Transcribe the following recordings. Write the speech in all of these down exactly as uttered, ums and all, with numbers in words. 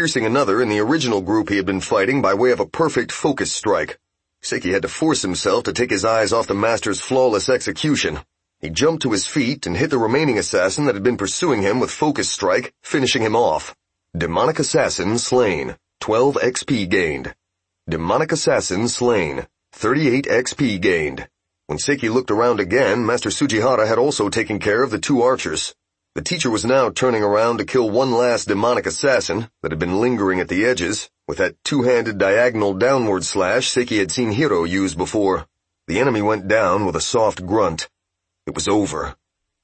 piercing another in the original group he had been fighting by way of a perfect focus strike. Seiki had to force himself to take his eyes off the master's flawless execution. He jumped to his feet and hit the remaining assassin that had been pursuing him with focus strike, finishing him off. Demonic assassin slain. twelve X P gained. Demonic assassin slain. thirty-eight X P gained. When Seiki looked around again, Master Tsujihara had also taken care of the two archers. The teacher was now turning around to kill one last demonic assassin that had been lingering at the edges, with that two-handed diagonal downward slash Seiki had seen Hiro use before. The enemy went down with a soft grunt. It was over.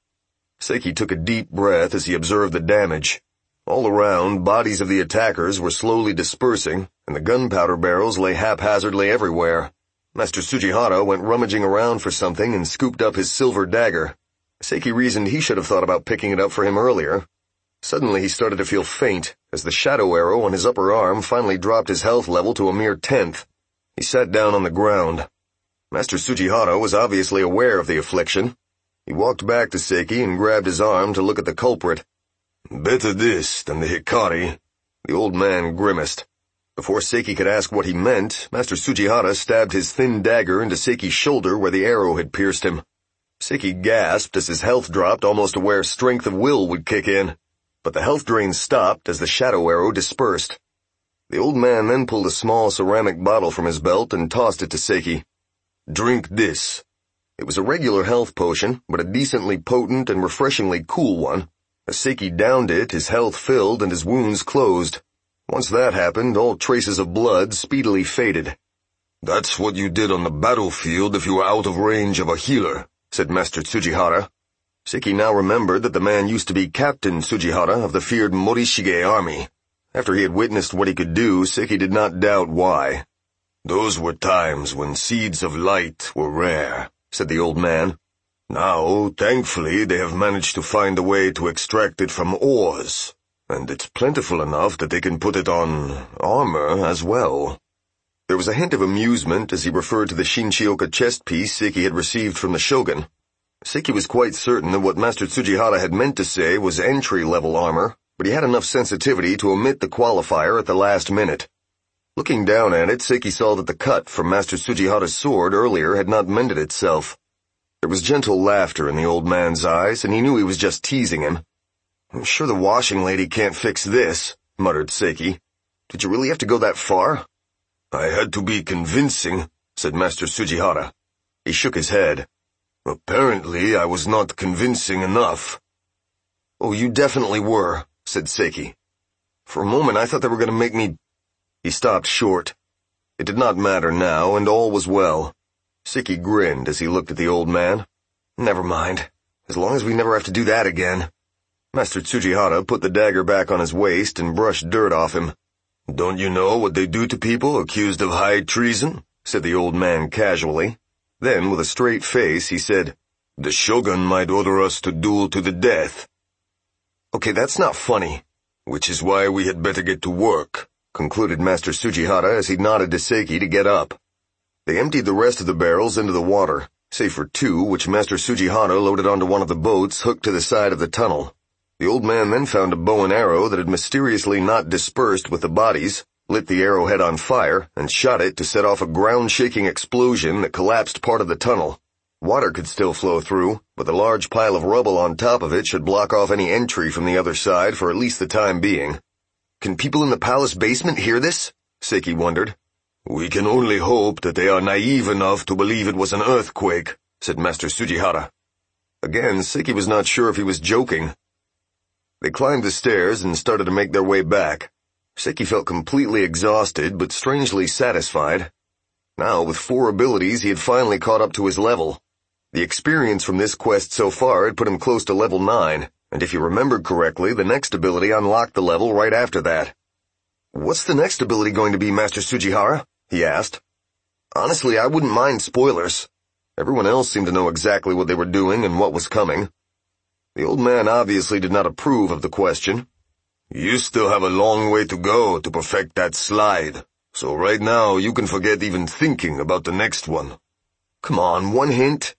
Seiki took a deep breath as he observed the damage. All around, bodies of the attackers were slowly dispersing, and the gunpowder barrels lay haphazardly everywhere. Master Tsujihara went rummaging around for something and scooped up his silver dagger. Seiki reasoned he should have thought about picking it up for him earlier. Suddenly he started to feel faint, as the shadow arrow on his upper arm finally dropped his health level to a mere tenth. He sat down on the ground. Master Tsujihara was obviously aware of the affliction. He walked back to Seiki and grabbed his arm to look at the culprit. "Better this than the Hikari." The old man grimaced. Before Seiki could ask what he meant, Master Tsujihara stabbed his thin dagger into Seiki's shoulder where the arrow had pierced him. Seiki gasped as his health dropped almost to where strength of will would kick in, but the health drain stopped as the shadow arrow dispersed. The old man then pulled a small ceramic bottle from his belt and tossed it to Seiki. "Drink this." It was a regular health potion, but a decently potent and refreshingly cool one. As Seiki downed it, his health filled and his wounds closed. Once that happened, all traces of blood speedily faded. "That's what you did on the battlefield if you were out of range of a healer," said Master Tsujihara. Seiki now remembered that the man used to be Captain Tsujihara of the feared Morishige army. After he had witnessed what he could do, Seiki did not doubt why. "Those were times when seeds of light were rare," said the old man. "Now, thankfully, they have managed to find a way to extract it from ores, and it's plentiful enough that they can put it on armor as well." There was a hint of amusement as he referred to the Shinchioka chest piece Seiki had received from the Shogun. Seiki was quite certain that what Master Tsujihara had meant to say was entry-level armor, but he had enough sensitivity to omit the qualifier at the last minute. Looking down at it, Seiki saw that the cut from Master Tsujihara's sword earlier had not mended itself. There was gentle laughter in the old man's eyes, and he knew he was just teasing him. "I'm sure the washing lady can't fix this," muttered Seiki. "Did you really have to go that far?" "I had to be convincing," said Master Tsujihara. He shook his head. "Apparently I was not convincing enough." "Oh, you definitely were," said Seiki. "For a moment I thought they were going to make me—" He stopped short. It did not matter now, and all was well. Seiki grinned as he looked at the old man. "Never mind. As long as we never have to do that again." Master Tsujihara put the dagger back on his waist and brushed dirt off him. "Don't you know what they do to people accused of high treason?" said the old man casually. Then, with a straight face, he said, "The Shogun might order us to duel to the death." "Okay, that's not funny." "Which is why we had better get to work," concluded Master Tsujihara as he nodded to Seiki to get up. They emptied the rest of the barrels into the water, save for two which Master Tsujihara loaded onto one of the boats hooked to the side of the tunnel. The old man then found a bow and arrow that had mysteriously not dispersed with the bodies, lit the arrowhead on fire, and shot it to set off a ground-shaking explosion that collapsed part of the tunnel. Water could still flow through, but the large pile of rubble on top of it should block off any entry from the other side for at least the time being. "Can people in the palace basement hear this?" Seiki wondered. "We can only hope that they are naive enough to believe it was an earthquake," said Master Tsujihara. Again, Seiki was not sure if he was joking. They climbed the stairs and started to make their way back. Seiki felt completely exhausted, but strangely satisfied. Now, with four abilities, he had finally caught up to his level. The experience from this quest so far had put him close to level nine, and if he remembered correctly, the next ability unlocked the level right after that. "What's the next ability going to be, Master Tsujihara?" he asked. Honestly, I wouldn't mind spoilers. Everyone else seemed to know exactly what they were doing and what was coming. The old man obviously did not approve of the question. "You still have a long way to go to perfect that slide, so right now you can forget even thinking about the next one." "Come on, one hint."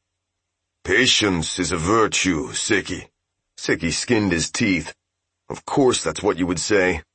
"Patience is a virtue, Seiki." Seiki skinned his teeth. Of course that's what you would say.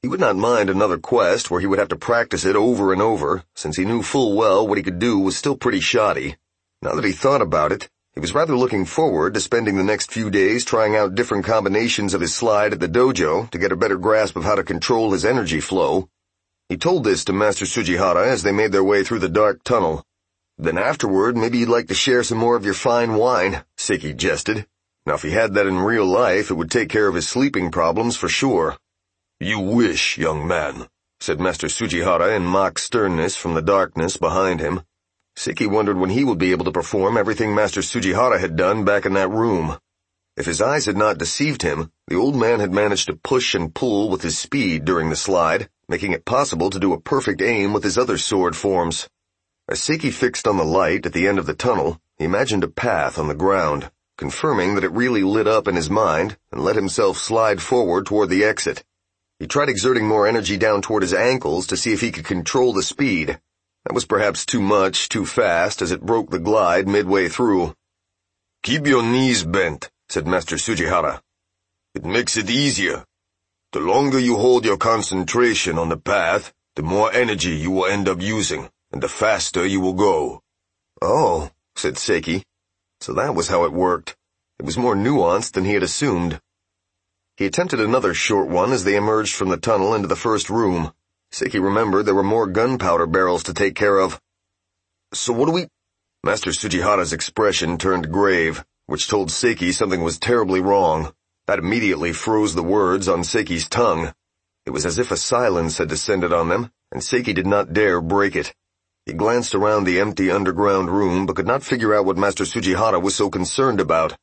He would not mind another quest where he would have to practice it over and over, since he knew full well what he could do was still pretty shoddy. Now that he thought about it, he was rather looking forward to spending the next few days trying out different combinations of his slide at the dojo to get a better grasp of how to control his energy flow. He told this to Master Tsujihara as they made their way through the dark tunnel. Then afterward, maybe you'd like to share some more of your fine wine, Seiki jested. Now if he had that in real life, it would take care of his sleeping problems for sure. You wish, young man, said Master Tsujihara in mock sternness from the darkness behind him. Seiki wondered when he would be able to perform everything Master Tsujihara had done back in that room. If his eyes had not deceived him, the old man had managed to push and pull with his speed during the slide, making it possible to do a perfect aim with his other sword forms. As Seiki fixed on the light at the end of the tunnel, he imagined a path on the ground, confirming that it really lit up in his mind, and let himself slide forward toward the exit. He tried exerting more energy down toward his ankles to see if he could control the speed. That was perhaps too much, too fast, as it broke the glide midway through. Keep your knees bent, said Master Tsujihara. It makes it easier. The longer you hold your concentration on the path, the more energy you will end up using, and the faster you will go. Oh, said Seiki. So that was how it worked. It was more nuanced than he had assumed. He attempted another short one as they emerged from the tunnel into the first room. Seiki remembered there were more gunpowder barrels to take care of. So what do we— Master Tsujihara's expression turned grave, which told Seiki something was terribly wrong. That immediately froze the words on Seiki's tongue. It was as if a silence had descended on them, and Seiki did not dare break it. He glanced around the empty underground room, but could not figure out what Master Tsujihara was so concerned about.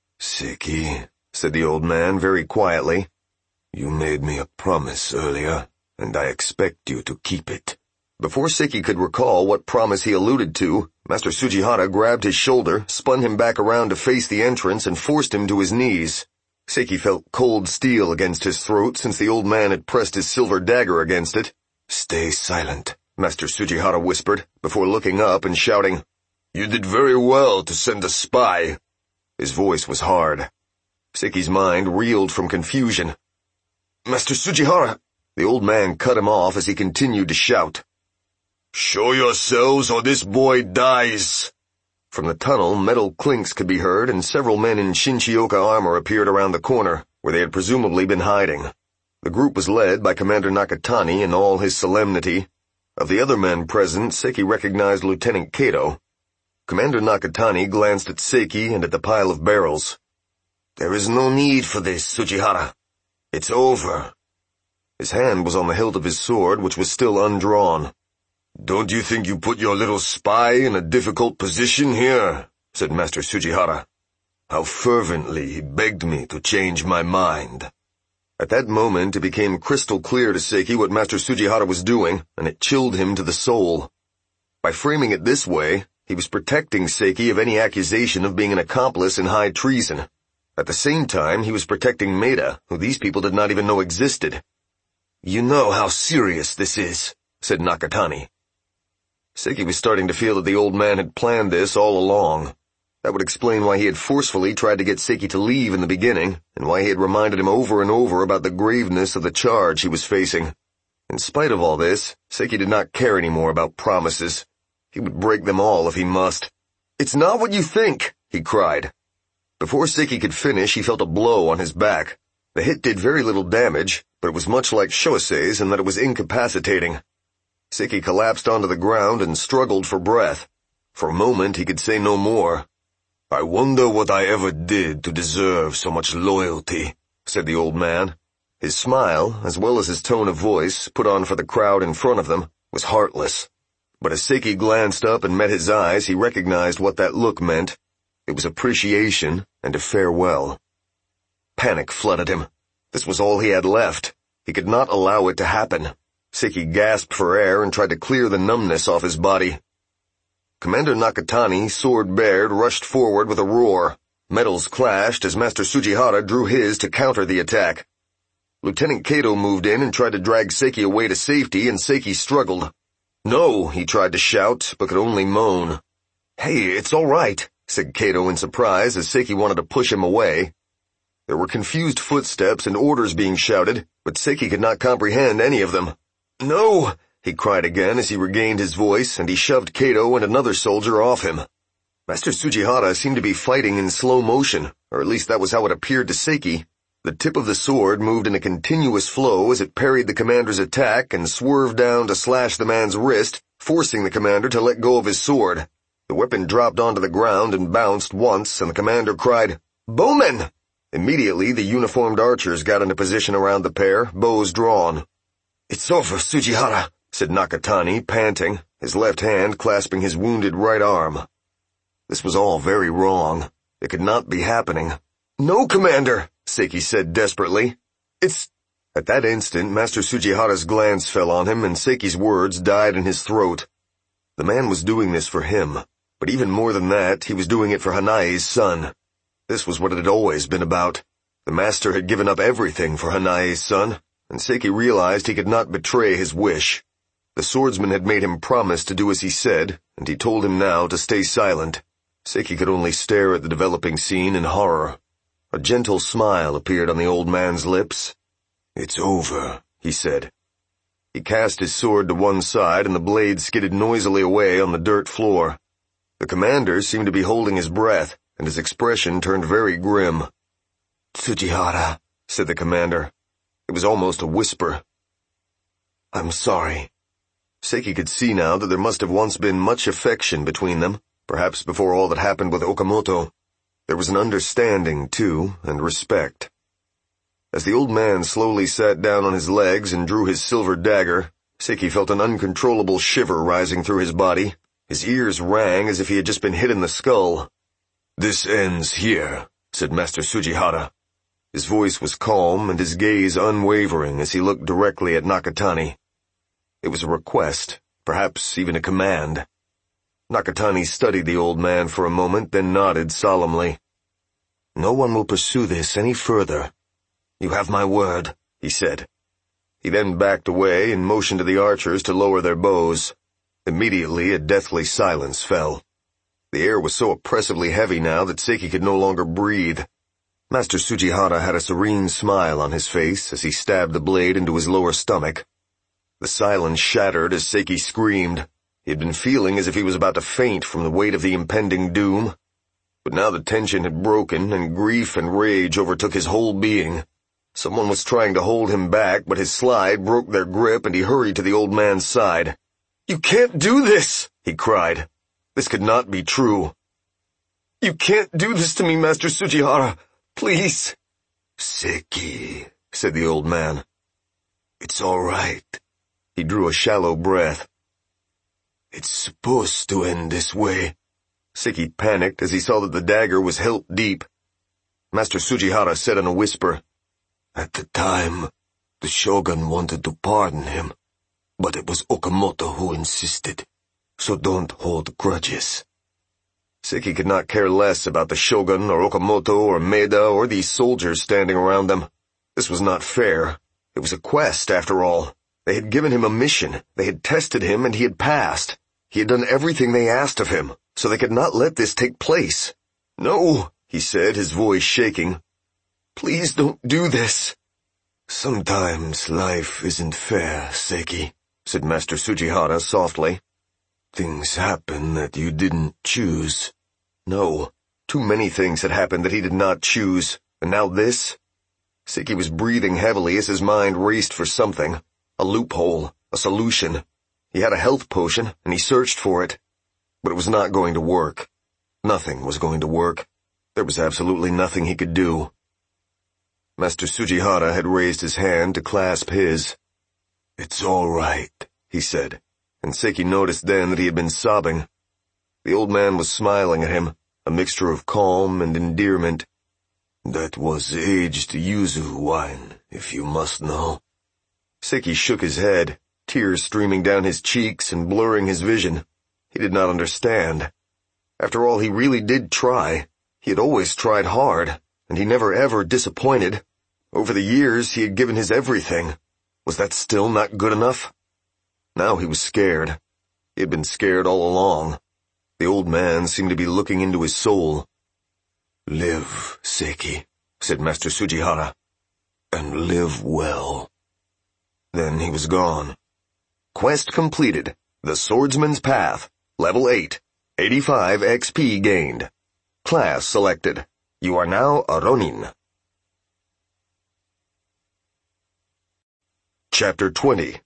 Seiki, said the old man very quietly, you made me a promise earlier, and I expect you to keep it. Before Seiki could recall what promise he alluded to, Master Tsujihara grabbed his shoulder, spun him back around to face the entrance, and forced him to his knees. Seiki felt cold steel against his throat since the old man had pressed his silver dagger against it. Stay silent, Master Tsujihara whispered, before looking up and shouting, You did very well to send a spy. His voice was hard. Seiki's mind reeled from confusion. Master Tsujihara! The old man cut him off as he continued to shout. Show yourselves or this boy dies! From the tunnel, metal clinks could be heard, and several men in Shinchioka armor appeared around the corner, where they had presumably been hiding. The group was led by Commander Nakatani in all his solemnity. Of the other men present, Seiki recognized Lieutenant Kato. Commander Nakatani glanced at Seiki and at the pile of barrels. There is no need for this, Tsujihara. It's over. His hand was on the hilt of his sword, which was still undrawn. Don't you think you put your little spy in a difficult position here? Said Master Tsujihara. How fervently he begged me to change my mind. At that moment it became crystal clear to Seiki what Master Tsujihara was doing, and it chilled him to the soul. By framing it this way, he was protecting Seiki of any accusation of being an accomplice in high treason. At the same time, he was protecting Maeda, who these people did not even know existed. You know how serious this is, said Nakatani. Seiki was starting to feel that the old man had planned this all along. That would explain why he had forcefully tried to get Seiki to leave in the beginning, and why he had reminded him over and over about the graveness of the charge he was facing. In spite of all this, Seiki did not care anymore about promises. He would break them all if he must. It's not what you think, he cried. Before Seiki could finish, he felt a blow on his back. The hit did very little damage, but it was much like Shoisei's in that it was incapacitating. Seiki collapsed onto the ground and struggled for breath. For a moment he could say no more. I wonder what I ever did to deserve so much loyalty, said the old man. His smile, as well as his tone of voice, put on for the crowd in front of them, was heartless. But as Seiki glanced up and met his eyes, he recognized what that look meant. It was appreciation and a farewell. Panic flooded him. This was all he had left. He could not allow it to happen. Seiki gasped for air and tried to clear the numbness off his body. Commander Nakatani, sword bared, rushed forward with a roar. Metals clashed as Master Tsujihara drew his to counter the attack. Lieutenant Kato moved in and tried to drag Seiki away to safety, and Seiki struggled. No, he tried to shout, but could only moan. Hey, it's all right, said Kato in surprise as Seiki wanted to push him away. There were confused footsteps and orders being shouted, but Seki could not comprehend any of them. "No!" he cried again as he regained his voice, and he shoved Kato and another soldier off him. Master Tsujihara seemed to be fighting in slow motion, or at least that was how it appeared to Seki. The tip of the sword moved in a continuous flow as it parried the commander's attack and swerved down to slash the man's wrist, forcing the commander to let go of his sword. The weapon dropped onto the ground and bounced once, and the commander cried, "Bowmen!" Immediately, the uniformed archers got into position around the pair, bows drawn. "It's over, Tsujihara," said Nakatani, panting, his left hand clasping his wounded right arm. This was all very wrong. It could not be happening. "No, Commander," Seki said desperately. "It's—" At that instant, Master Tsujihara's glance fell on him, and Seki's words died in his throat. The man was doing this for him, but even more than that, he was doing it for Hanae's son. This was what it had always been about. The master had given up everything for Hanae's son, and Seki realized he could not betray his wish. The swordsman had made him promise to do as he said, and he told him now to stay silent. Seki could only stare at the developing scene in horror. A gentle smile appeared on the old man's lips. "It's over," he said. He cast his sword to one side, and the blade skidded noisily away on the dirt floor. The commander seemed to be holding his breath, and his expression turned very grim. "Tsujihara," said the commander. It was almost a whisper. "I'm sorry." Seki could see now that there must have once been much affection between them, perhaps before all that happened with Okamoto. There was an understanding, too, and respect. As the old man slowly sat down on his legs and drew his silver dagger, Seki felt an uncontrollable shiver rising through his body. His ears rang as if he had just been hit in the skull. "This ends here," said Master Tsujihara. His voice was calm and his gaze unwavering as he looked directly at Nakatani. It was a request, perhaps even a command. Nakatani studied the old man for a moment, then nodded solemnly. "No one will pursue this any further. You have my word," he said. He then backed away and motioned to the archers to lower their bows. Immediately, a deathly silence fell. The air was so oppressively heavy now that Seki could no longer breathe. Master Tsujihara had a serene smile on his face as he stabbed the blade into his lower stomach. The silence shattered as Seki screamed. He had been feeling as if he was about to faint from the weight of the impending doom. But now the tension had broken, and grief and rage overtook his whole being. Someone was trying to hold him back, but his slide broke their grip, and he hurried to the old man's side. "You can't do this!" he cried. This could not be true. "You can't do this to me, Master Tsujihara. Please." "Seki," said the old man. "It's all right." He drew a shallow breath. "It's supposed to end this way." Seki panicked as he saw that the dagger was hilt deep. Master Tsujihara said in a whisper, "At the time, the shogun wanted to pardon him, but it was Okamoto who insisted, so don't hold grudges." Seki could not care less about the shogun or Okamoto or Maeda or these soldiers standing around them. This was not fair. It was a quest, after all. They had given him a mission, they had tested him, and he had passed. He had done everything they asked of him, so they could not let this take place. "No," he said, his voice shaking. "Please don't do this." "Sometimes life isn't fair, Seki," said Master Tsujihara softly. "Things happen that you didn't choose." No, too many things had happened that he did not choose, and now this? Seki was breathing heavily as his mind raced for something. A loophole, a solution. He had a health potion, and he searched for it. But it was not going to work. Nothing was going to work. There was absolutely nothing he could do. Master Tsujihara had raised his hand to clasp his. "It's all right," he said, and Seki noticed then that he had been sobbing. The old man was smiling at him, a mixture of calm and endearment. "That was aged yuzu wine, if you must know." Seki shook his head, tears streaming down his cheeks and blurring his vision. He did not understand. After all, he really did try. He had always tried hard, and he never ever disappointed. Over the years, he had given his everything. Was that still not good enough? Now he was scared. He had been scared all along. The old man seemed to be looking into his soul. "Live, Seki. said Master Sujihara. "And live well." Then he was gone. Quest completed. The Swordsman's Path. Level eight. eighty-five X P gained. Class selected. You are now a Ronin. Chapter twenty.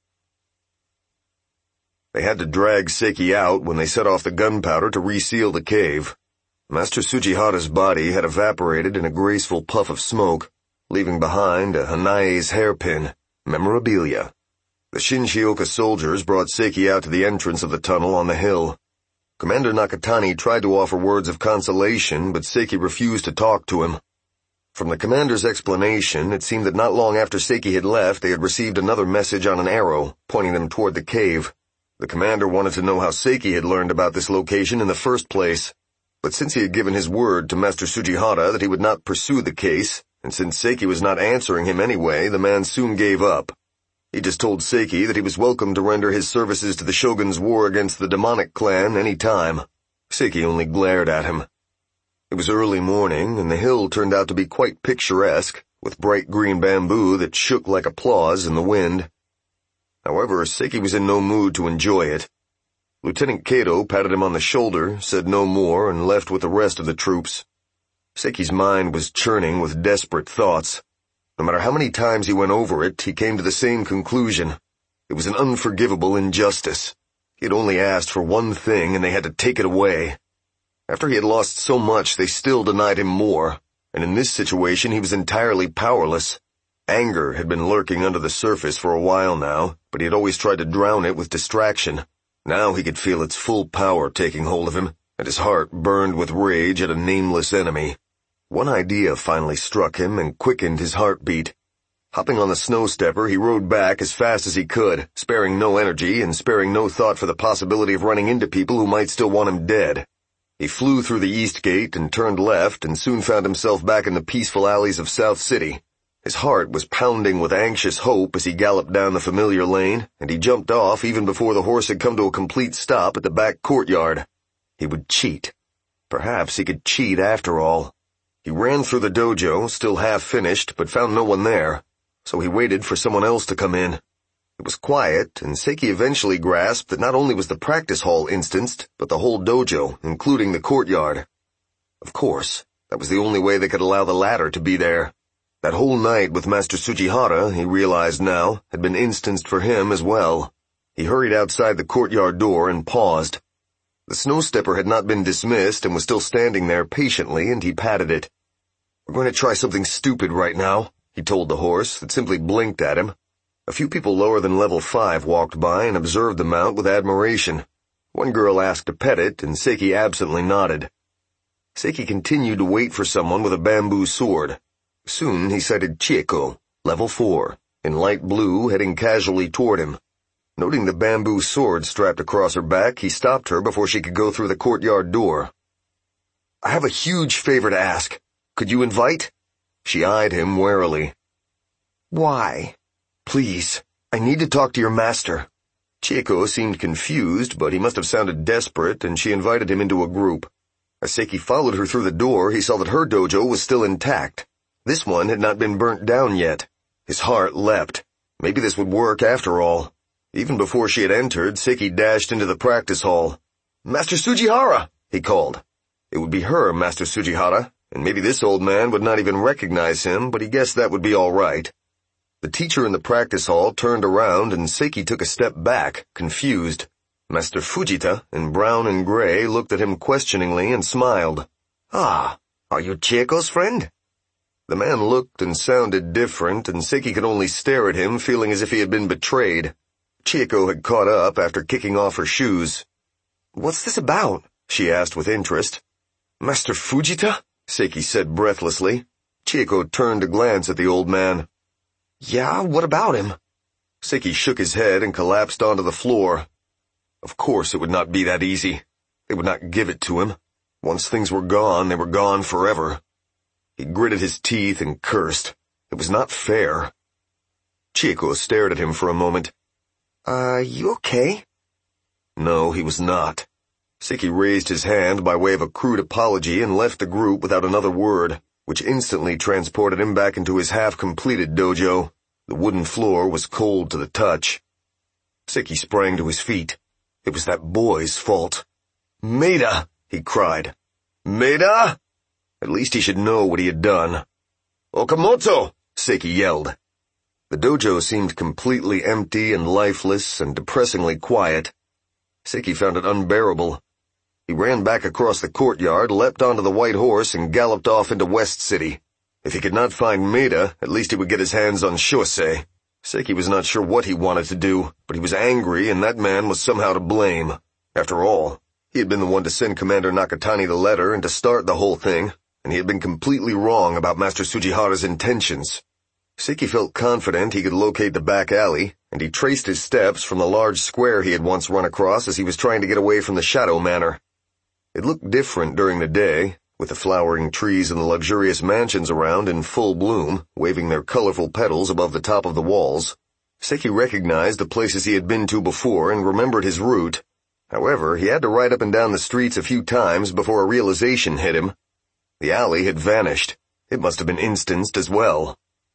They had to drag Seiki out when they set off the gunpowder to reseal the cave. Master Sujihara's body had evaporated in a graceful puff of smoke, leaving behind a Hanae's hairpin, memorabilia. The Shinshioka soldiers brought Seiki out to the entrance of the tunnel on the hill. Commander Nakatani tried to offer words of consolation, but Seiki refused to talk to him. From the commander's explanation, it seemed that not long after Seiki had left, they had received another message on an arrow, pointing them toward the cave. The commander wanted to know how Seiki had learned about this location in the first place. But since he had given his word to Master Sujihara that he would not pursue the case, and since Seiki was not answering him anyway, the man soon gave up. He just told Seiki that he was welcome to render his services to the Shogun's war against the demonic clan any time. Seiki only glared at him. It was early morning, and the hill turned out to be quite picturesque, with bright green bamboo that shook like applause in the wind. However, Seiki was in no mood to enjoy it. Lieutenant Kato patted him on the shoulder, said no more, and left with the rest of the troops. Seiki's mind was churning with desperate thoughts. No matter how many times he went over it, he came to the same conclusion. It was an unforgivable injustice. He had only asked for one thing, and they had to take it away. After he had lost so much, they still denied him more, and in this situation he was entirely powerless. Anger had been lurking under the surface for a while now, but he had always tried to drown it with distraction. Now he could feel its full power taking hold of him, and his heart burned with rage at a nameless enemy. One idea finally struck him and quickened his heartbeat. Hopping on the snow stepper, he rode back as fast as he could, sparing no energy and sparing no thought for the possibility of running into people who might still want him dead. He flew through the east gate and turned left and soon found himself back in the peaceful alleys of South City. His heart was pounding with anxious hope as he galloped down the familiar lane, and he jumped off even before the horse had come to a complete stop at the back courtyard. He would cheat. Perhaps he could cheat after all. He ran through the dojo, still half finished, but found no one there, so he waited for someone else to come in. It was quiet, and Seiki eventually grasped that not only was the practice hall instanced, but the whole dojo, including the courtyard. Of course, that was the only way they could allow the latter to be there. That whole night with Master Sujihara, he realized now, had been instanced for him as well. He hurried outside the courtyard door and paused. The snow stepper had not been dismissed and was still standing there patiently, and he patted it. "We're going to try something stupid right now," he told the horse that simply blinked at him. A few people lower than level five walked by and observed the mount with admiration. One girl asked to pet it, and Seiki absently nodded. Seiki continued to wait for someone with a bamboo sword. Soon he sighted Chieko, level four, in light blue, heading casually toward him. Noting the bamboo sword strapped across her back, he stopped her before she could go through the courtyard door. "I have a huge favor to ask. Could you invite?" She eyed him warily. "Why?" "Please, I need to talk to your master." Chieko seemed confused, but he must have sounded desperate, and she invited him into a group. As Seiki followed her through the door, he saw that her dojo was still intact. This one had not been burnt down yet. His heart leapt. Maybe this would work after all. Even before she had entered, Seiki dashed into the practice hall. "Master Sujihara!" he called. It would be her Master Sujihara, and maybe this old man would not even recognize him, but he guessed that would be all right. The teacher in the practice hall turned around, and Seiki took a step back, confused. Master Fujita, in brown and gray, looked at him questioningly and smiled. "Ah, are you Chieko's friend?" The man looked and sounded different, and Seiki could only stare at him, feeling as if he had been betrayed. Chieko had caught up after kicking off her shoes. "What's this about?" she asked with interest. "Master Fujita?" Seiki said breathlessly. Chieko turned to glance at the old man. "Yeah, what about him?" Seiki shook his head and collapsed onto the floor. Of course it would not be that easy. They would not give it to him. Once things were gone, they were gone forever. He gritted his teeth and cursed. It was not fair. Chieko stared at him for a moment. Uh, you okay?" No, he was not. Seiki raised his hand by way of a crude apology and left the group without another word, which instantly transported him back into his half-completed dojo. The wooden floor was cold to the touch. Seki sprang to his feet. It was that boy's fault. "Maeda!" he cried. "Maeda!" At least he should know what he had done. "Okamoto!" Seki yelled. The dojo seemed completely empty and lifeless and depressingly quiet. Seki found it unbearable. He ran back across the courtyard, leapt onto the white horse, and galloped off into West City. If he could not find Maeda, at least he would get his hands on Shosei. Seki was not sure what he wanted to do, but he was angry, and that man was somehow to blame. After all, he had been the one to send Commander Nakatani the letter and to start the whole thing, and he had been completely wrong about Master Tsujihara's intentions. Seki felt confident he could locate the back alley, and he traced his steps from the large square he had once run across as he was trying to get away from the Shadow Manor. It looked different during the day, with the flowering trees and the luxurious mansions around in full bloom, waving their colorful petals above the top of the walls. Seki recognized the places he had been to before and remembered his route. However, he had to ride up and down the streets a few times before a realization hit him. The alley had vanished. It must have been instanced as well.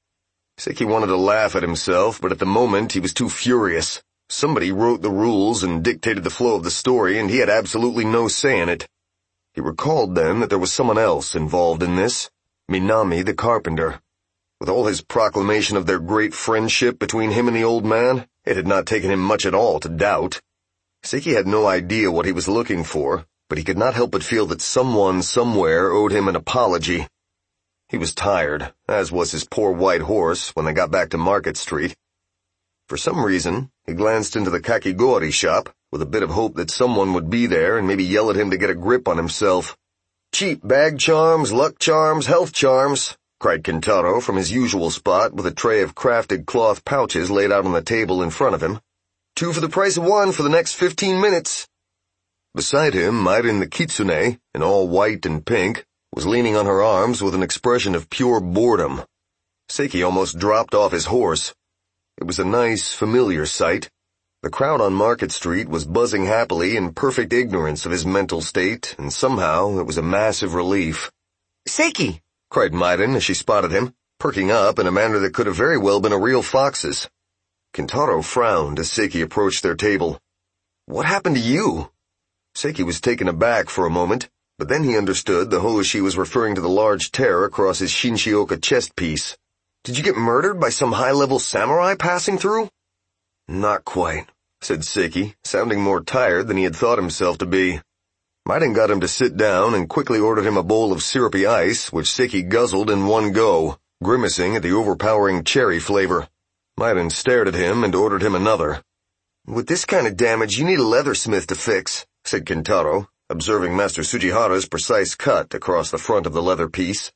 Seki wanted to laugh at himself, but at the moment he was too furious. Somebody wrote the rules and dictated the flow of the story, and he had absolutely no say in it. He recalled then that there was someone else involved in this, Minami the carpenter. With all his proclamation of their great friendship between him and the old man, it had not taken him much at all to doubt. Seki had no idea what he was looking for, but he could not help but feel that someone somewhere owed him an apology. He was tired, as was his poor white horse when they got back to Market Street. For some reason, he glanced into the kakigori shop, with a bit of hope that someone would be there and maybe yell at him to get a grip on himself. "Cheap bag charms, luck charms, health charms," cried Kentaro from his usual spot with a tray of crafted cloth pouches laid out on the table in front of him. "Two for the price of one for the next fifteen minutes. Beside him, Mairin the Kitsune, in all white and pink, was leaning on her arms with an expression of pure boredom. Seki almost dropped off his horse. It was a nice, familiar sight. The crowd on Market Street was buzzing happily in perfect ignorance of his mental state, and somehow it was a massive relief. "Seki!" cried Mairin as she spotted him, perking up in a manner that could have very well been a real fox's. Kentaro frowned as Seki approached their table. "What happened to you?" Seki was taken aback for a moment, but then he understood the Hoshi was referring to the large tear across his Shinshioka chest piece. "Did you get murdered by some high-level samurai passing through?" "Not quite," said Seki, sounding more tired than he had thought himself to be. Mairin got him to sit down and quickly ordered him a bowl of syrupy ice, which Seki guzzled in one go, grimacing at the overpowering cherry flavor. Mairin stared at him and ordered him another. "With this kind of damage, you need a leathersmith to fix," said Kentaro, observing Master Tsujihara's precise cut across the front of the leather piece.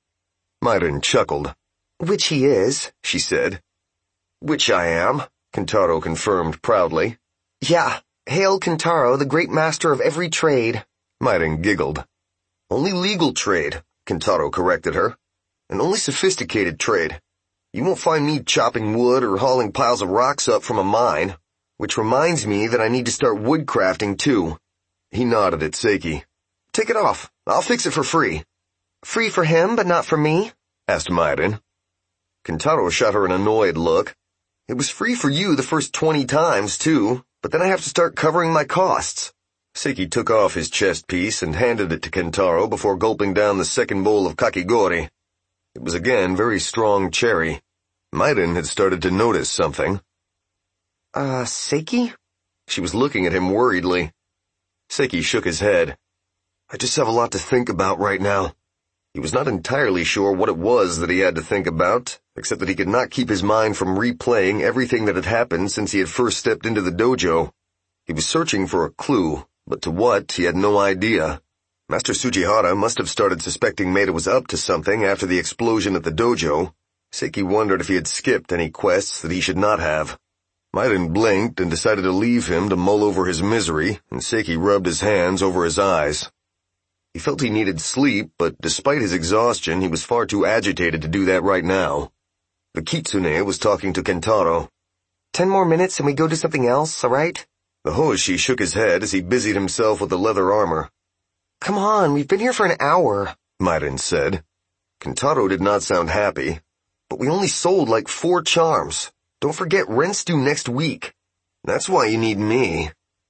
Mairin chuckled. "Which he is," she said. "Which I am," Kentaro confirmed proudly. "Yeah, hail Kentaro, the great master of every trade," Mairin giggled. "Only legal trade," Kentaro corrected her. "And only sophisticated trade. You won't find me chopping wood or hauling piles of rocks up from a mine. Which reminds me that I need to start woodcrafting, too." He nodded at Seki. "Take it off. I'll fix it for free." "Free for him, but not for me?" asked Mairin. Kentaro shot her an annoyed look. "It was free for you the first twenty times, too, but then I have to start covering my costs." Seki took off his chest piece and handed it to Kentaro before gulping down the second bowl of kakigori. It was again very strong cherry. Mairin had started to notice something. Uh, Seki?" She was looking at him worriedly. Seki shook his head. "I just have a lot to think about right now." He was not entirely sure what it was that he had to think about, except that he could not keep his mind from replaying everything that had happened since he had first stepped into the dojo. He was searching for a clue, but to what, he had no idea. Master Tsujihara must have started suspecting Maeda was up to something after the explosion at the dojo. Seki wondered if he had skipped any quests that he should not have. Mairin blinked and decided to leave him to mull over his misery, and Seki rubbed his hands over his eyes. He felt he needed sleep, but despite his exhaustion, he was far too agitated to do that right now. The Kitsune was talking to Kentaro. Ten more minutes and we go do something else, all right?" The Hoshi shook his head as he busied himself with the leather armor. "Come on, we've been here for an hour," Mairin said. Kentaro did not sound happy. But we only sold like four charms. Don't forget rent's due next week. That's why you need me.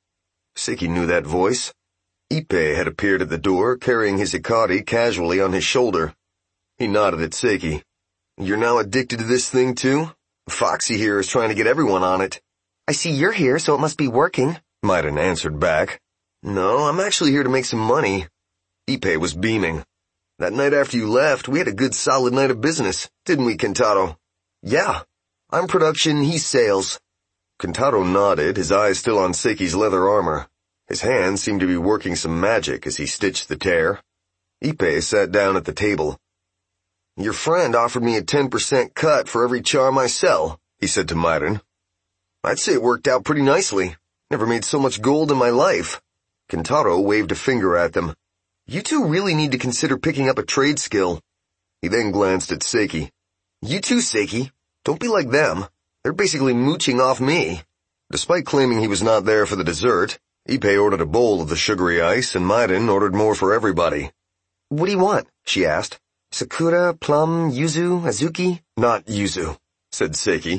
Seki knew that voice. Ippei had appeared at the door, carrying his Hikari casually on his shoulder. He nodded at Seki. You're now addicted to this thing too? Foxy here is trying to get everyone on it. I see you're here, so it must be working, Maiden answered back. No, I'm actually here to make some money. Ippei was beaming. That night after you left, we had a good solid night of business, didn't we, Kentaro? Yeah. I'm production, he's sales. Kentaro nodded, his eyes still on Seki's leather armor. His hands seemed to be working some magic as he stitched the tear. Ippei sat down at the table. Your friend offered me a ten percent cut for every charm I sell, he said to Maiden. I'd say it worked out pretty nicely. Never made so much gold in my life. Kentaro waved a finger at them. You two really need to consider picking up a trade skill. He then glanced at Seki. You too, Seki. Don't be like them. They're basically mooching off me. Despite claiming he was not there for the dessert, Ippei ordered a bowl of the sugary ice and Maiden ordered more for everybody. What do you want? She asked. Sakura, plum, yuzu, azuki? Not yuzu, said Seki.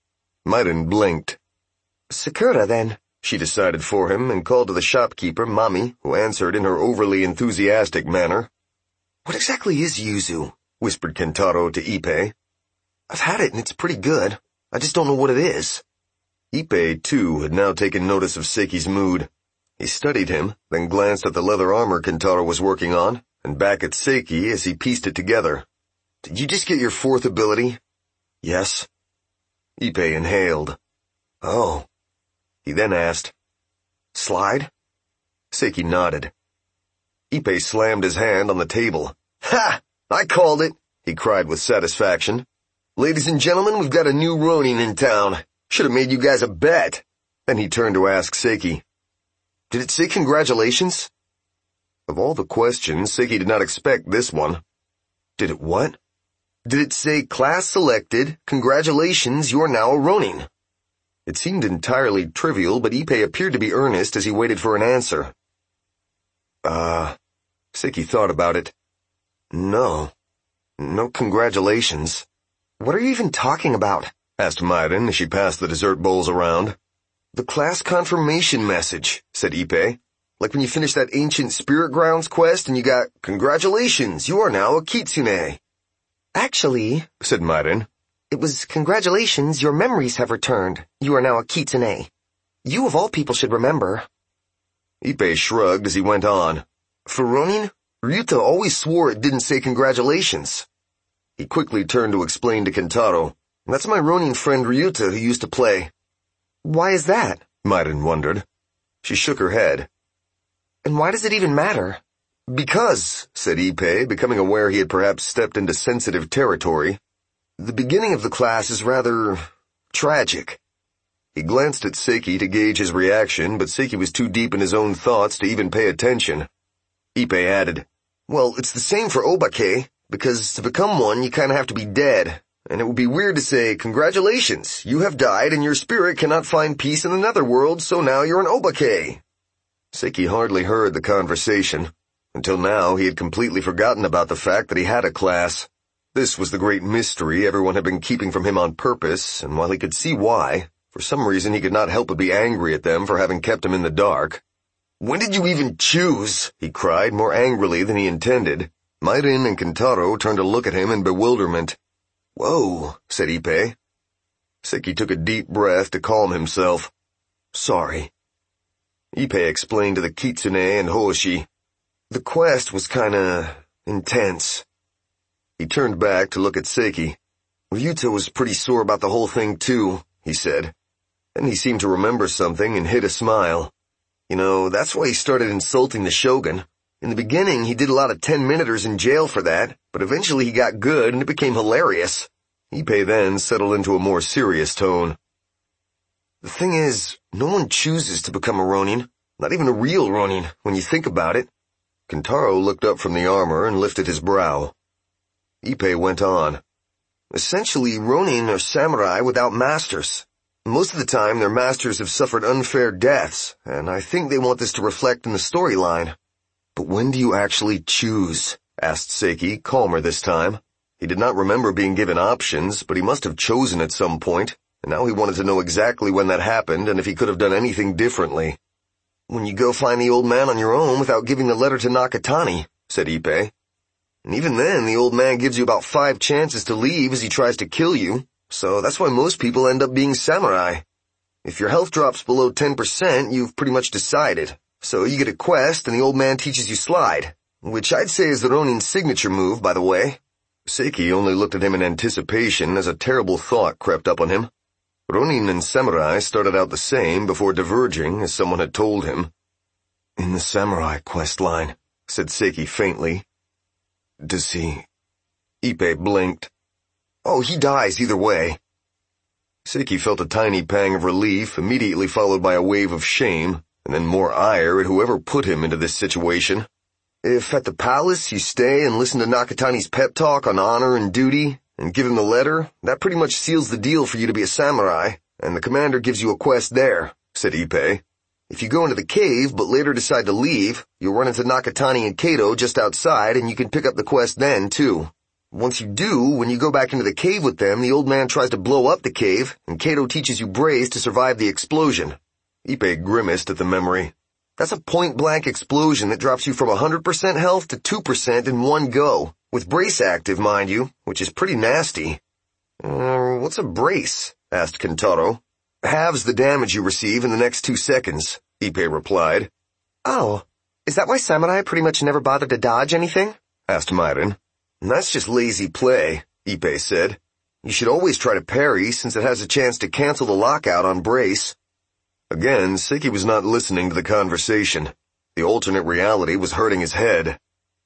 Maiden blinked. Sakura, then, she decided for him and called to the shopkeeper, Mami, who answered in her overly enthusiastic manner. What exactly is yuzu? Whispered Kentaro to Ippei. I've had it and it's pretty good. I just don't know what it is. Ippei, too, had now taken notice of Seki's mood. He studied him, then glanced at the leather armor Kentaro was working on, and back at Seki as he pieced it together. Did you just get your fourth ability? Yes. Ippei inhaled. Oh. He then asked, Slide? Seki nodded. Ippei slammed his hand on the table. Ha! I called it, he cried with satisfaction. Ladies and gentlemen, we've got a new Ronin in town. Should have made you guys a bet. Then he turned to ask Seki. Did it say congratulations? Of all the questions, Seki did not expect this one. Did it what? Did it say, class selected, congratulations, you're now a Ronin? It seemed entirely trivial, but Ippei appeared to be earnest as he waited for an answer. Uh, Seki thought about it. No. No congratulations. What are you even talking about? Asked Maiden as she passed the dessert bowls around. The class confirmation message, said Ippei. Like when you finish that ancient spirit grounds quest and you got, congratulations, you are now a kitsune. Actually, said Maiden, it was congratulations, your memories have returned. You are now a kitsune. You of all people should remember. Ippei shrugged as he went on. For Ronin, Ryuta always swore it didn't say congratulations. He quickly turned to explain to Kentaro. That's my Ronin friend Ryuta who used to play. Why is that? Maiden wondered. She shook her head. And why does it even matter? Because, said Ippei, becoming aware he had perhaps stepped into sensitive territory, the beginning of the class is rather tragic. He glanced at Seki to gauge his reaction, but Seki was too deep in his own thoughts to even pay attention. Ippei added, Well, it's the same for Obake, because to become one you kinda have to be dead, and it would be weird to say, congratulations, you have died and your spirit cannot find peace in the netherworld, so now you're an Obake. Seki hardly heard the conversation. Until now, he had completely forgotten about the fact that he had a class. This was the great mystery everyone had been keeping from him on purpose, and while he could see why, for some reason he could not help but be angry at them for having kept him in the dark. When did you even choose? He cried, more angrily than he intended. Maiden and Kentaro turned to look at him in bewilderment. Whoa, said Ippei. Seki took a deep breath to calm himself. Sorry. Ippei explained to the Kitsune and Hoshi. The quest was kinda intense. He turned back to look at Seki. Ryuta was pretty sore about the whole thing too, he said. Then he seemed to remember something and hid a smile. You know, that's why he started insulting the Shogun. In the beginning, he did a lot of ten-minuters in jail for that, but eventually he got good and it became hilarious. Ippei then settled into a more serious tone. The thing is, no one chooses to become a Ronin, not even a real Ronin, when you think about it. Kentaro looked up from the armor and lifted his brow. Ippei went on. Essentially, Ronin are samurai without masters. Most of the time, their masters have suffered unfair deaths, and I think they want this to reflect in the storyline. But when do you actually choose? asked Seiki, calmer this time. He did not remember being given options, but he must have chosen at some point, and now he wanted to know exactly when that happened and if he could have done anything differently. "When you go find the old man on your own without giving the letter to Nakatani," said Ippei. "And even then, the old man gives you about five chances to leave as he tries to kill you, so that's why most people end up being samurai. If your health drops below ten percent, you've pretty much decided. So you get a quest and the old man teaches you slide, which I'd say is the Ronin's signature move, by the way." Seiki only looked at him in anticipation as a terrible thought crept up on him. Ronin and samurai started out the same before diverging, as someone had told him. "In the samurai quest line," said Seiki faintly. "Does he—" Ippei blinked. "Oh, he dies either way." Seiki felt a tiny pang of relief, immediately followed by a wave of shame, and then more ire at whoever put him into this situation. If at the palace you stay and listen to Nakatani's pep talk on honor and duty, and give him the letter, that pretty much seals the deal for you to be a samurai, and the commander gives you a quest there," said Ippei. "If you go into the cave but later decide to leave, you'll run into Nakatani and Kato just outside, and you can pick up the quest then, too. Once you do, when you go back into the cave with them, the old man tries to blow up the cave, and Kato teaches you Brace to survive the explosion." Ippei grimaced at the memory. "That's a point-blank explosion that drops you from one hundred percent health to two percent in one go, with Brace active, mind you, which is pretty nasty." Uh, what's a Brace?" asked Kentaro. "Halves the damage you receive in the next two seconds, Ippei replied. "Oh, is that why samurai pretty much never bothered to dodge anything?" asked Myron. "That's just lazy play," Ippei said. "You should always try to parry since it has a chance to cancel the lockout on Brace." Again, Seiki was not listening to the conversation. The alternate reality was hurting his head.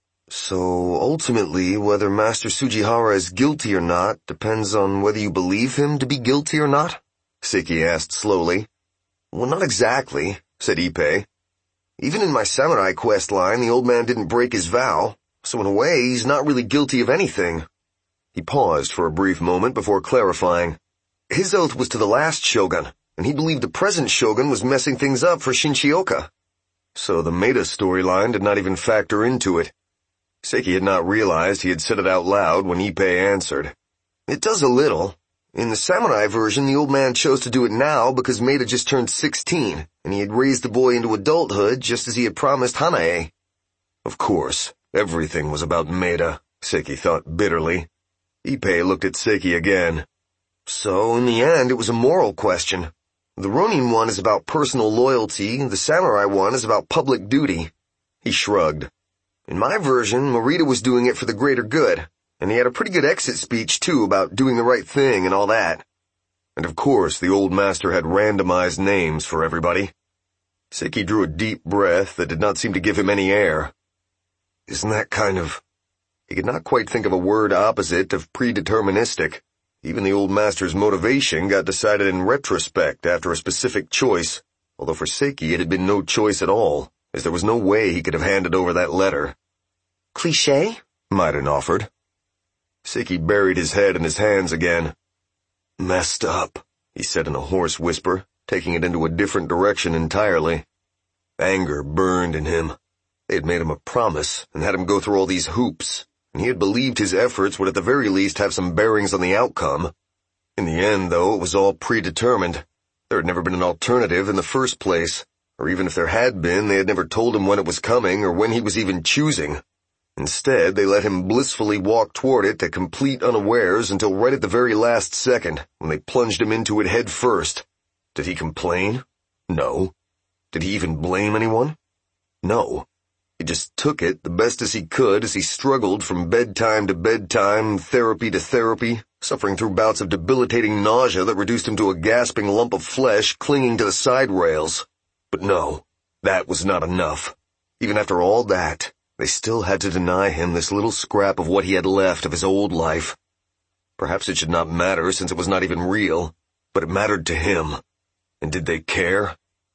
"So, ultimately, whether Master Sujihara is guilty or not depends on whether you believe him to be guilty or not?" Seiki asked slowly. "Well, not exactly," said Ippei. "Even in my samurai quest line, the old man didn't break his vow, so in a way, he's not really guilty of anything." He paused for a brief moment before clarifying. "His oath was to the last shogun, and he believed the present shogun was messing things up for Shinchioka." So the Maeda storyline did not even factor into it. Seiki had not realized he had said it out loud when Ippei answered. "It does a little. In the samurai version, the old man chose to do it now because Maeda just turned sixteen, and he had raised the boy into adulthood just as he had promised Hanae." Of course, everything was about Maeda, Seiki thought bitterly. Ippei looked at Seiki again. "So, in the end, it was a moral question. The Ronin one is about personal loyalty, the samurai one is about public duty." He shrugged. "In my version, Morita was doing it for the greater good, and he had a pretty good exit speech, too, about doing the right thing and all that." And of course, the old master had randomized names for everybody. Seiki drew a deep breath that did not seem to give him any air. "Isn't that kind of—" He could not quite think of a word opposite of predeterministic. Even the old master's motivation got decided in retrospect after a specific choice, although for Seiki it had been no choice at all, as there was no way he could have handed over that letter. "Cliché?" Myron offered. Seiki buried his head in his hands again. "Messed up," he said in a hoarse whisper, taking it into a different direction entirely. Anger burned in him. They had made him a promise and had him go through all these hoops, and he had believed his efforts would at the very least have some bearings on the outcome. In the end, though, it was all predetermined. There had never been an alternative in the first place, or even if there had been, they had never told him when it was coming or when he was even choosing. Instead, they let him blissfully walk toward it at complete unawares until right at the very last second, when they plunged him into it head first. Did he complain? No. Did he even blame anyone? No. He just took it the best as he could as he struggled from bedtime to bedtime, therapy to therapy, suffering through bouts of debilitating nausea that reduced him to a gasping lump of flesh clinging to the side rails. But no, that was not enough. Even after all that, they still had to deny him this little scrap of what he had left of his old life. Perhaps it should not matter since it was not even real, but it mattered to him. And did they care?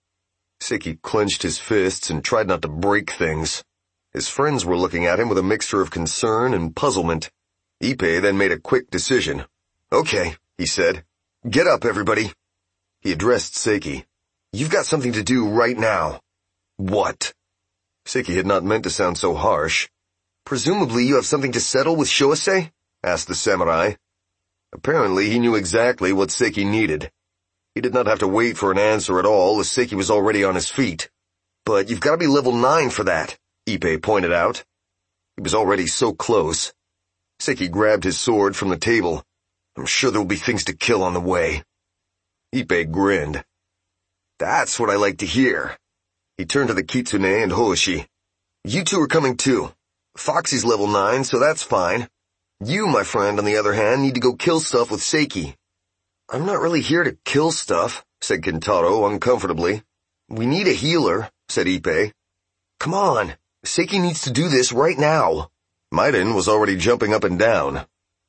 Seiki clenched his fists and tried not to break things. His friends were looking at him with a mixture of concern and puzzlement. Ippei then made a quick decision. "Okay," he said. "Get up, everybody." He addressed Seiki. "You've got something to do right now." "What?" Seiki had not meant to sound so harsh. Presumably you have something to settle with Shousei? Asked the samurai. Apparently he knew exactly what Seki needed. He did not have to wait for an answer at all, as Seki was already on his feet. But you've got to be level nine for that, Ippei pointed out. He was already so close. Seki grabbed his sword from the table. I'm sure there will be things to kill on the way. Ippei grinned. That's what I like to hear. He turned to the Kitsune and Hoshi. You two are coming too. Foxy's level nine, so that's fine. You, my friend, on the other hand, need to go kill stuff with Seki. I'm not really here to kill stuff, said Kentaro uncomfortably. We need a healer, said Ippei. Come on, Seki needs to do this right now. Maiden was already jumping up and down.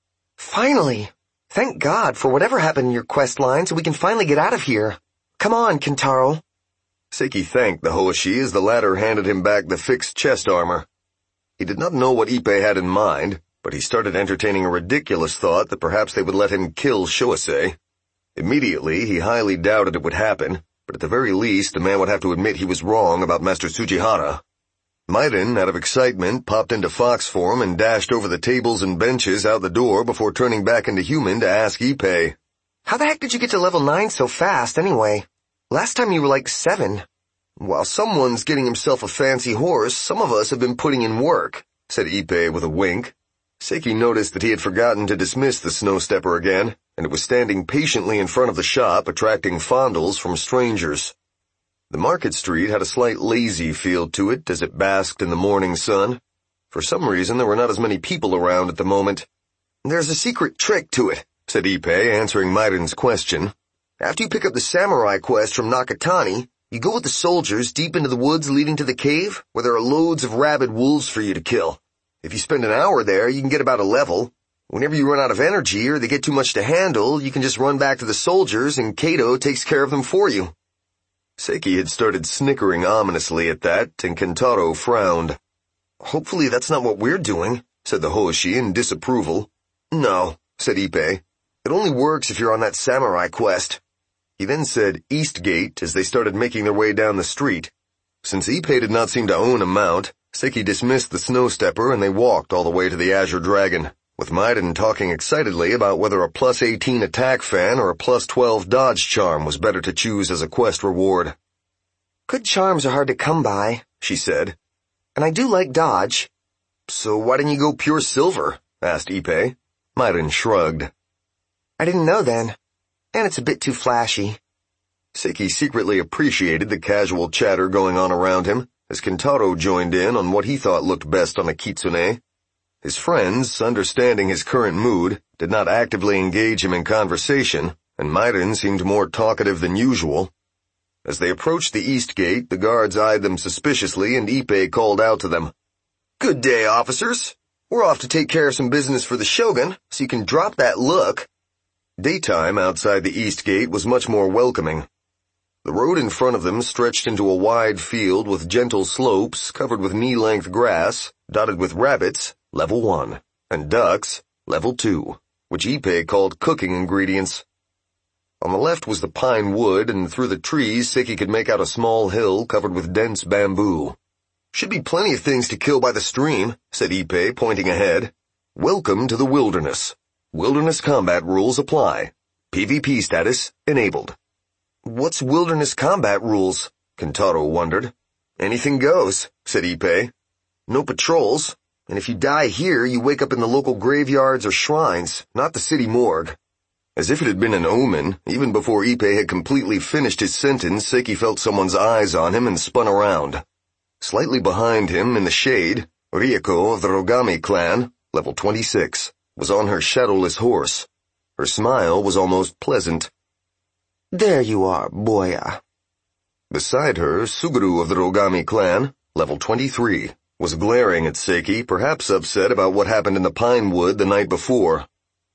Finally! Thank God for whatever happened in your quest line so we can finally get out of here. Come on, Kentaro. Seki thanked the Hoshi as the latter handed him back the fixed chest armor. He did not know what Ippei had in mind, but he started entertaining a ridiculous thought that perhaps they would let him kill Shousei. Immediately, he highly doubted it would happen, but at the very least, the man would have to admit he was wrong about Master Tsujihara. Maiden, out of excitement, popped into fox form and dashed over the tables and benches out the door before turning back into human to ask Ippei. How the heck did you get to level nine so fast, anyway? Last time you were like seven. While someone's getting himself a fancy horse, some of us have been putting in work, said Ippei with a wink. Seki noticed that he had forgotten to dismiss the snow stepper again, and it was standing patiently in front of the shop, attracting fondles from strangers. The market street had a slight lazy feel to it as it basked in the morning sun. For some reason, there were not as many people around at the moment. There's a secret trick to it, said Ippei, answering Maiden's question. After you pick up the samurai quest from Nakatani, you go with the soldiers deep into the woods leading to the cave, where there are loads of rabid wolves for you to kill. If you spend an hour there, you can get about a level. Whenever you run out of energy or they get too much to handle, you can just run back to the soldiers and Kato takes care of them for you. Seki had started snickering ominously at that, and Kentaro frowned. Hopefully that's not what we're doing, said the Hoshi in disapproval. No, said Ippei. It only works if you're on that samurai quest. He then said Eastgate as they started making their way down the street. Since Ippei did not seem to own a mount, Seki dismissed the snow stepper and they walked all the way to the Azure Dragon, with Maiden talking excitedly about whether a plus eighteen attack fan or a plus twelve dodge charm was better to choose as a quest reward. Good charms are hard to come by, she said. And I do like dodge. So why didn't you go pure silver? Asked Ippei. Maiden shrugged. I didn't know then. And it's a bit too flashy. Seki secretly appreciated the casual chatter going on around him, as Kentaro joined in on what he thought looked best on a kitsune. His friends, understanding his current mood, did not actively engage him in conversation, and Maiden seemed more talkative than usual. As they approached the east gate, the guards eyed them suspiciously, and Ippei called out to them. Good day, officers. We're off to take care of some business for the Shogun, so you can drop that look. Daytime outside the east gate was much more welcoming. The road in front of them stretched into a wide field with gentle slopes covered with knee-length grass, dotted with rabbits, level one, and ducks, level two, which Ippei called cooking ingredients. On the left was the pine wood, and through the trees Seki could make out a small hill covered with dense bamboo. Should be plenty of things to kill by the stream, said Ippei, pointing ahead. Welcome to the wilderness. Wilderness combat rules apply. PvP status enabled. What's wilderness combat rules? Kentaro wondered. Anything goes, said Ippei. No patrols, and if you die here, you wake up in the local graveyards or shrines, not the city morgue. As if it had been an omen, even before Ippei had completely finished his sentence, Seki felt someone's eyes on him and spun around. Slightly behind him, in the shade, Rieko of the Rogami clan, level twenty-six, was on her shadowless horse. Her smile was almost pleasant. There you are, Boya. Beside her, Suguru of the Rogami clan, level twenty-three, was glaring at Seki, perhaps upset about what happened in the pine wood the night before.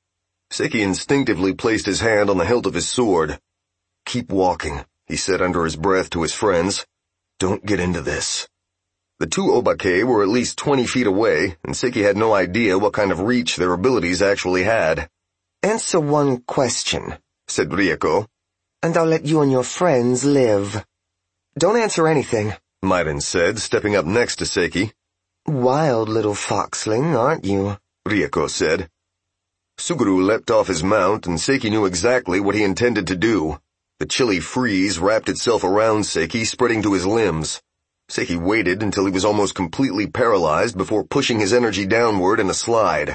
Seki instinctively placed his hand on the hilt of his sword. Keep walking, he said under his breath to his friends. Don't get into this. The two Obake were at least twenty feet away, and Seki had no idea what kind of reach their abilities actually had. Answer one question, said Rieko, and I'll let you and your friends live. Don't answer anything, Maiden said, stepping up next to Seki. Wild little foxling, aren't you? Rieko said. Suguru leapt off his mount, and Seiki knew exactly what he intended to do. The chilly freeze wrapped itself around Seiki, spreading to his limbs. Seiki waited until he was almost completely paralyzed before pushing his energy downward in a slide.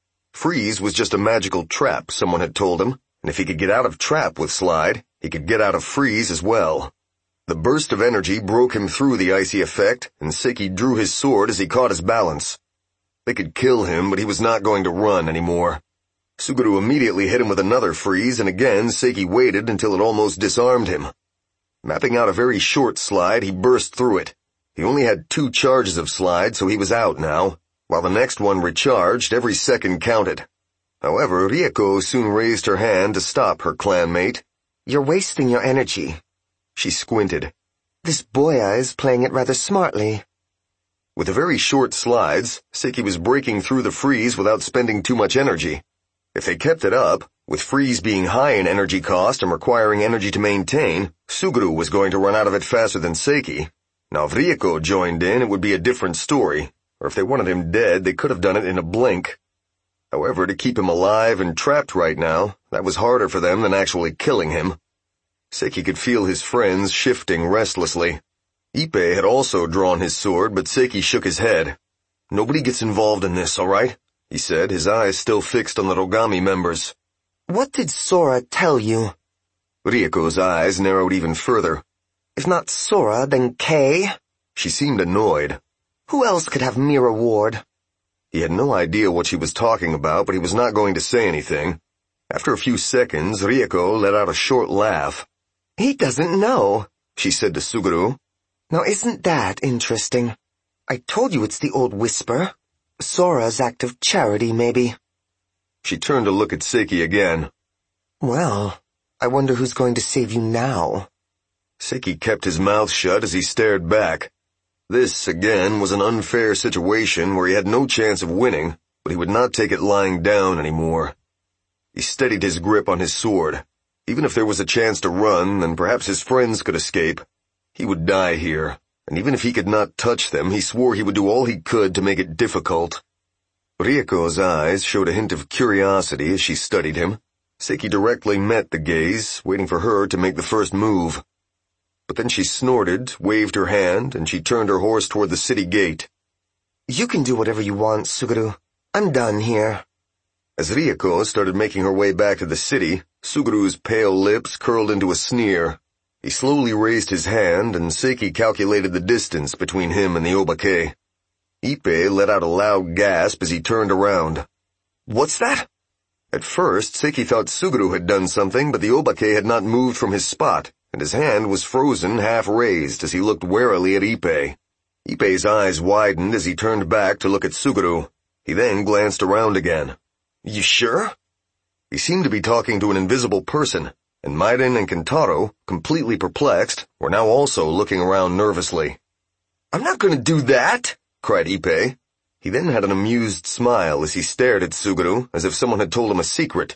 Freeze was just a magical trap, someone had told him, and if he could get out of trap with slide, he could get out of freeze as well. The burst of energy broke him through the icy effect, and Seiki drew his sword as he caught his balance. They could kill him, but he was not going to run anymore. Suguru immediately hit him with another freeze, and again Seiki waited until it almost disarmed him. Mapping out a very short slide, he burst through it. He only had two charges of slide, so he was out now. While the next one recharged, every second counted. However, Rieko soon raised her hand to stop her clanmate. You're wasting your energy. She squinted. This Boya is playing it rather smartly. With the very short slides, Seiki was breaking through the freeze without spending too much energy. If they kept it up, with freeze being high in energy cost and requiring energy to maintain, Suguru was going to run out of it faster than Seiki. Now if Rieko joined in, it would be a different story, or if they wanted him dead, they could have done it in a blink. However, to keep him alive and trapped right now, that was harder for them than actually killing him. Seiki could feel his friends shifting restlessly. Ippei had also drawn his sword, but Seiki shook his head. Nobody gets involved in this, all right? He said, his eyes still fixed on the Rogami members. What did Sora tell you? Rieko's eyes narrowed even further. If not Sora, then Kei? She seemed annoyed. Who else could have Mira Ward? He had no idea what she was talking about, but he was not going to say anything. After a few seconds, Rieko let out a short laugh. He doesn't know, she said to Suguru. Now isn't that interesting? I told you it's the old whisper. Sora's act of charity, maybe. She turned to look at Seiki again. Well, I wonder who's going to save you now. Seiki kept his mouth shut as he stared back. This, again, was an unfair situation where he had no chance of winning, but he would not take it lying down anymore. He steadied his grip on his sword. Even if there was a chance to run, then perhaps his friends could escape. He would die here, and even if he could not touch them, he swore he would do all he could to make it difficult. Rieko's eyes showed a hint of curiosity as she studied him. Seiki directly met the gaze, waiting for her to make the first move. But then she snorted, waved her hand, and she turned her horse toward the city gate. You can do whatever you want, Suguru. I'm done here. As Rieko started making her way back to the city, Suguru's pale lips curled into a sneer. He slowly raised his hand, and Seiki calculated the distance between him and the Obake. Ippei let out a loud gasp as he turned around. What's that? At first, Seiki thought Suguru had done something, but the Obake had not moved from his spot, and his hand was frozen half raised as he looked warily at Ippei. Ippei's eyes widened as he turned back to look at Suguru. He then glanced around again. You sure? He seemed to be talking to an invisible person, and Maiden and Kentaro, completely perplexed, were now also looking around nervously. I'm not going to do that, cried Ippei. He then had an amused smile as he stared at Suguru, as if someone had told him a secret.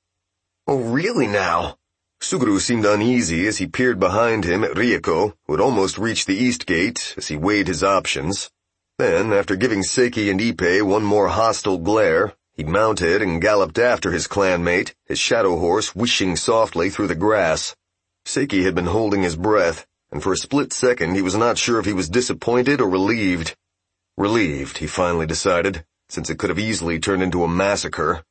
Oh, really now? Suguru seemed uneasy as he peered behind him at Rieko, who had almost reached the east gate, as he weighed his options. Then, after giving Seiki and Ippei one more hostile glare, he mounted and galloped after his clanmate, his shadow horse whooshing softly through the grass. Seiki had been holding his breath, and for a split second he was not sure if he was disappointed or relieved. Relieved, he finally decided, since it could have easily turned into a massacre.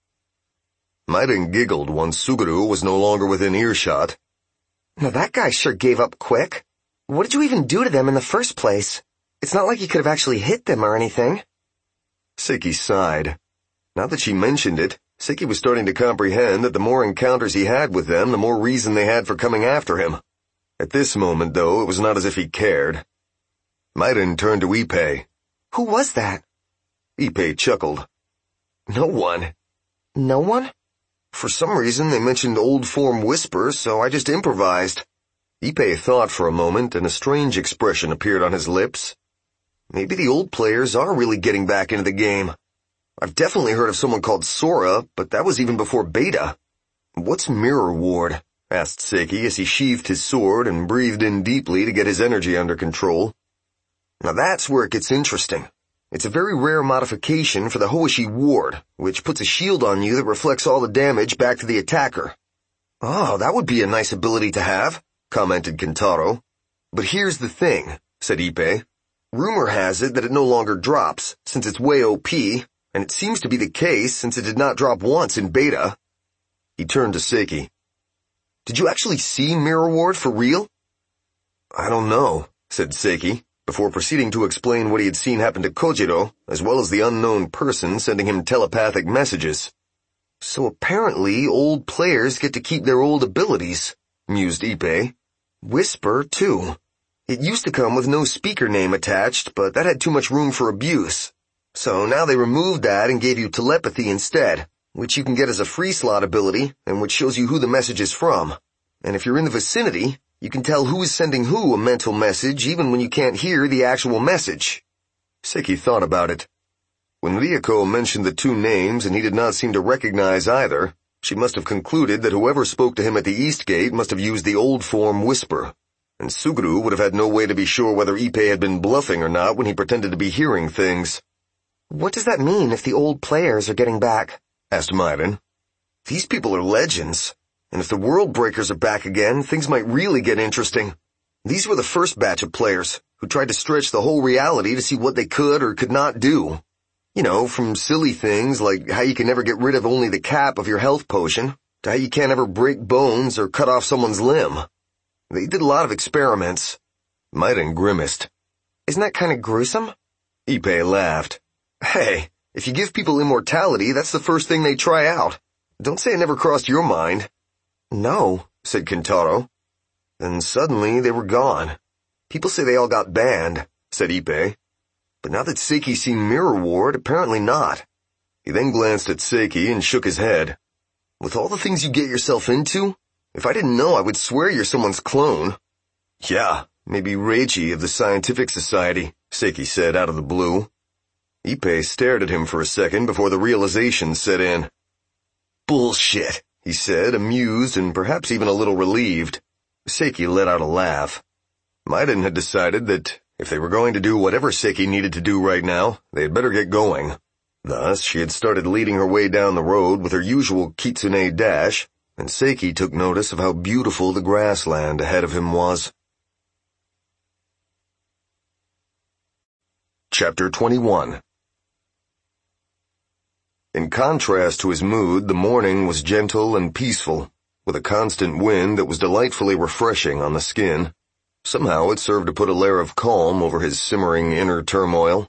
Maiden giggled once Suguru was no longer within earshot. Now that guy sure gave up quick. What did you even do to them in the first place? It's not like you could have actually hit them or anything. Seiki sighed. Now that she mentioned it, Seiki was starting to comprehend that the more encounters he had with them, the more reason they had for coming after him. At this moment, though, it was not as if he cared. Maiden turned to Ippei. Who was that? Ippei chuckled. No one. No one? For some reason, they mentioned old form whisper, so I just improvised. Ippei thought for a moment, and a strange expression appeared on his lips. Maybe the old players are really getting back into the game. I've definitely heard of someone called Sora, but that was even before Beta. What's Mirror Ward? Asked Seiki as he sheathed his sword and breathed in deeply to get his energy under control. Now that's where it gets interesting. It's a very rare modification for the Hoishi Ward, which puts a shield on you that reflects all the damage back to the attacker. Oh, that would be a nice ability to have, commented Kentaro. But here's the thing, said Ippei. Rumor has it that it no longer drops, since it's way O P, and it seems to be the case since it did not drop once in beta. He turned to Seiki. Did you actually see Mirror Ward for real? I don't know, said Seiki, before proceeding to explain what he had seen happen to Kojiro, as well as the unknown person sending him telepathic messages. So apparently old players get to keep their old abilities, mused Ippei. Whisper, too. It used to come with no speaker name attached, but that had too much room for abuse. So now they removed that and gave you telepathy instead, which you can get as a free slot ability and which shows you who the message is from. And if you're in the vicinity, you can tell who is sending who a mental message even when you can't hear the actual message. Seiki thought about it. When Ryuko mentioned the two names and he did not seem to recognize either, she must have concluded that whoever spoke to him at the East Gate must have used the old form Whisper, and Suguru would have had no way to be sure whether Ippei had been bluffing or not when he pretended to be hearing things. What does that mean if the old players are getting back? Asked Maiden. These people are legends, and if the World Breakers are back again, things might really get interesting. These were the first batch of players who tried to stretch the whole reality to see what they could or could not do. You know, from silly things like how you can never get rid of only the cap of your health potion, to how you can't ever break bones or cut off someone's limb. They did a lot of experiments. Maiden grimaced. Isn't that kind of gruesome? Ippei laughed. Hey, if you give people immortality, that's the first thing they try out. Don't say it never crossed your mind. No, said Kentaro. Then suddenly they were gone. People say they all got banned, said Ippei. But now that Seiki's seen Mirror Ward, apparently not. He then glanced at Seiki and shook his head. With all the things you get yourself into, if I didn't know, I would swear you're someone's clone. Yeah, maybe Reichi of the Scientific Society, Seiki said out of the blue. Ippei stared at him for a second before the realization set in. Bullshit, he said, amused and perhaps even a little relieved. Seiki let out a laugh. Maiden had decided that if they were going to do whatever Seiki needed to do right now, they had better get going. Thus, she had started leading her way down the road with her usual kitsune dash, and Seiki took notice of how beautiful the grassland ahead of him was. Chapter twenty-one. In contrast to his mood, the morning was gentle and peaceful, with a constant wind that was delightfully refreshing on the skin. Somehow it served to put a layer of calm over his simmering inner turmoil.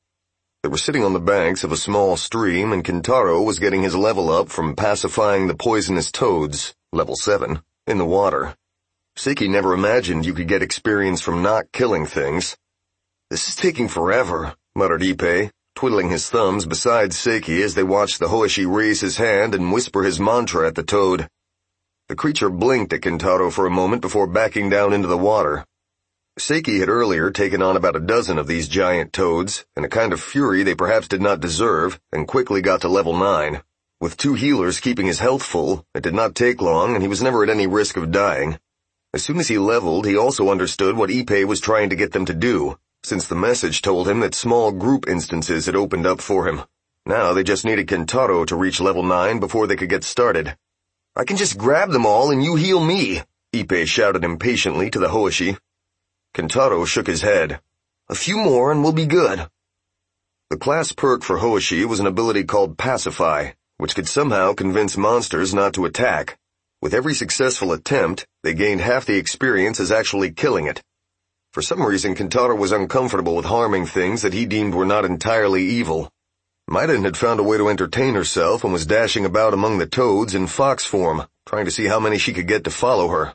They were sitting on the banks of a small stream, and Kentaro was getting his level up from pacifying the poisonous toads, level seven, in the water. Seiki never imagined you could get experience from not killing things. This is taking forever, muttered Ippei, twiddling his thumbs beside Seiki as they watched the Hoishi raise his hand and whisper his mantra at the toad. The creature blinked at Kentaro for a moment before backing down into the water. Seiki had earlier taken on about a dozen of these giant toads, in a kind of fury they perhaps did not deserve, and quickly got to level nine. With two healers keeping his health full, it did not take long, and he was never at any risk of dying. As soon as he leveled, he also understood what Ippei was trying to get them to do, since the message told him that small group instances had opened up for him. Now they just needed Kentaro to reach level nine before they could get started. I can just grab them all and you heal me, Ippei shouted impatiently to the Hoishi. Kentaro shook his head. A few more and we'll be good. The class perk for Hoishi was an ability called Pacify, which could somehow convince monsters not to attack. With every successful attempt, they gained half the experience as actually killing it. For some reason, Kentaro was uncomfortable with harming things that he deemed were not entirely evil. Maiden had found a way to entertain herself and was dashing about among the toads in fox form, trying to see how many she could get to follow her.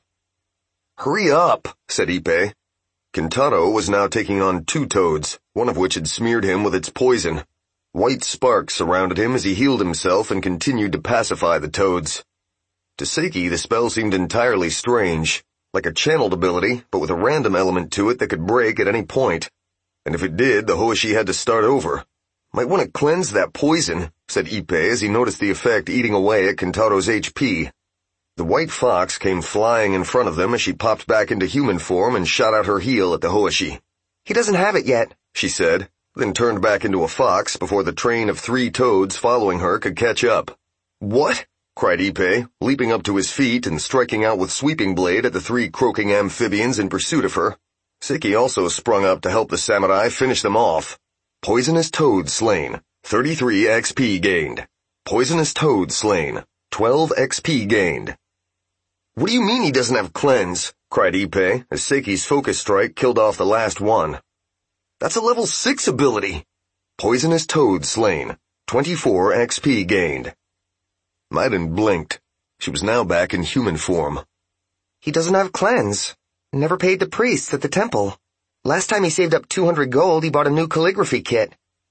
Hurry up, said Ippei. Kentaro was now taking on two toads, one of which had smeared him with its poison. White sparks surrounded him as he healed himself and continued to pacify the toads. To Seiki, the spell seemed entirely strange, like a channeled ability, but with a random element to it that could break at any point. And if it did, the Hoishi had to start over. Might want to cleanse that poison, said Ippei as he noticed the effect eating away at Kentaro's H P. The white fox came flying in front of them as she popped back into human form and shot out her heel at the Hoishi. He doesn't have it yet, she said, then turned back into a fox before the train of three toads following her could catch up. "What?" cried Ippei, leaping up to his feet and striking out with sweeping blade at the three croaking amphibians in pursuit of her. Seki also sprung up to help the samurai finish them off. Poisonous toad slain. thirty-three X P gained. Poisonous toad slain. twelve X P gained. "What do you mean he doesn't have cleanse?" cried Ippei as Seki's focus strike killed off the last one. "That's a level six ability." Poisonous toad slain. twenty-four X P gained. Maiden blinked. She was now back in human form. "He doesn't have cleanse. Never paid the priests at the temple. Last time he saved up two hundred gold, he bought a new calligraphy kit."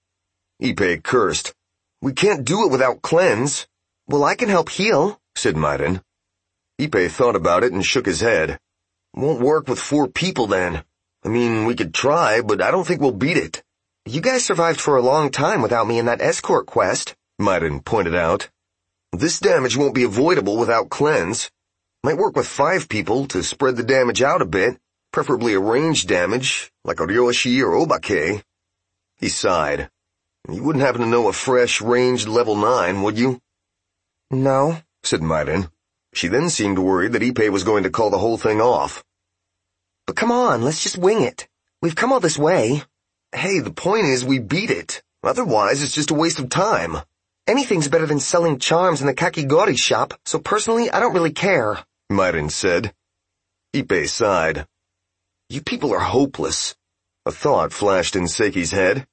Ippei cursed. "We can't do it without cleanse." "Well, I can help heal," said Maiden. Ippei thought about it and shook his head. "Won't work with four people then. I mean, we could try, but I don't think we'll beat it." "You guys survived for a long time without me in that escort quest," Maiden pointed out. "This damage won't be avoidable without cleanse. Might work with five people to spread the damage out a bit, preferably a ranged damage, like a Ryoshi or Obake." He sighed. "You wouldn't happen to know a fresh, ranged level nine, would you?" "No," said Maiden. She then seemed worried that Ippei was going to call the whole thing off. "But come on, let's just wing it. We've come all this way." "Hey, the point is we beat it. Otherwise, it's just a waste of time." "Anything's better than selling charms in the Kakigori shop, so personally, I don't really care," Maiden said. Ippei sighed. "You people are hopeless." A thought flashed in Seki's head.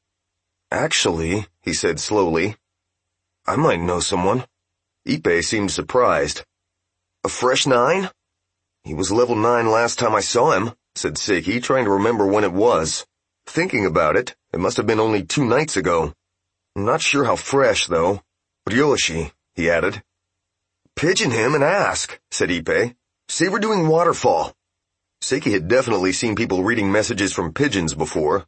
"Actually," he said slowly, "I might know someone." Ippei seemed surprised. "A fresh nine?" "He was level nine last time I saw him," said Seki, trying to remember when it was. Thinking about it, it must have been only two nights ago. "I'm not sure how fresh, though. Ryoshi," he added. "Pigeon him and ask," said Ippei. "Say we're doing waterfall." Seki had definitely seen people reading messages from pigeons before.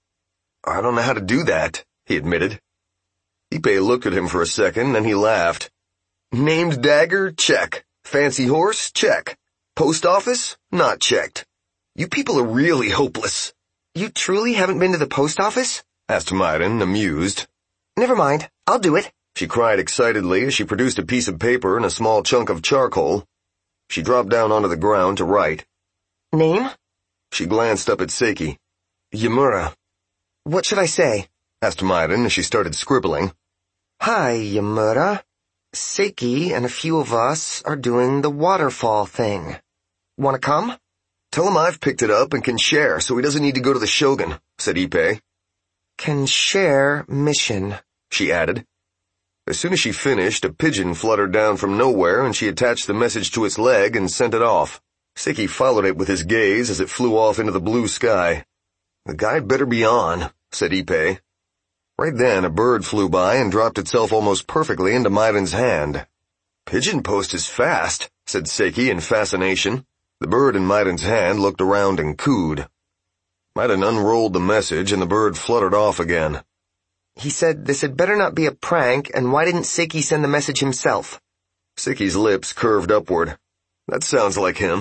"I don't know how to do that," he admitted. Ippei looked at him for a second, then he laughed. "Named dagger? Check. Fancy horse? Check. Post office? Not checked. You people are really hopeless." "You truly haven't been to the post office?" asked Maiden, amused. "Never mind, I'll do it," she cried excitedly as she produced a piece of paper and a small chunk of charcoal. She dropped down onto the ground to write. "Name?" She glanced up at Seki. "Yamura." "What should I say?" asked Maiden as she started scribbling. "Hi, Yamura. Seki and a few of us are doing the waterfall thing. Wanna come?" "Tell him I've picked it up and can share so he doesn't need to go to the Shogun," said Ippei. "Can share mission," she added. As soon as she finished, a pigeon fluttered down from nowhere and she attached the message to its leg and sent it off. Seki followed it with his gaze as it flew off into the blue sky. "The guy better be on," said Ippei. Right then, a bird flew by and dropped itself almost perfectly into Maiden's hand. "Pigeon post is fast," said Seki in fascination. The bird in Maiden's hand looked around and cooed. Maiden unrolled the message and the bird fluttered off again. "He said this had better not be a prank, and why didn't Seki send the message himself?" Seki's lips curved upward. "That sounds like him."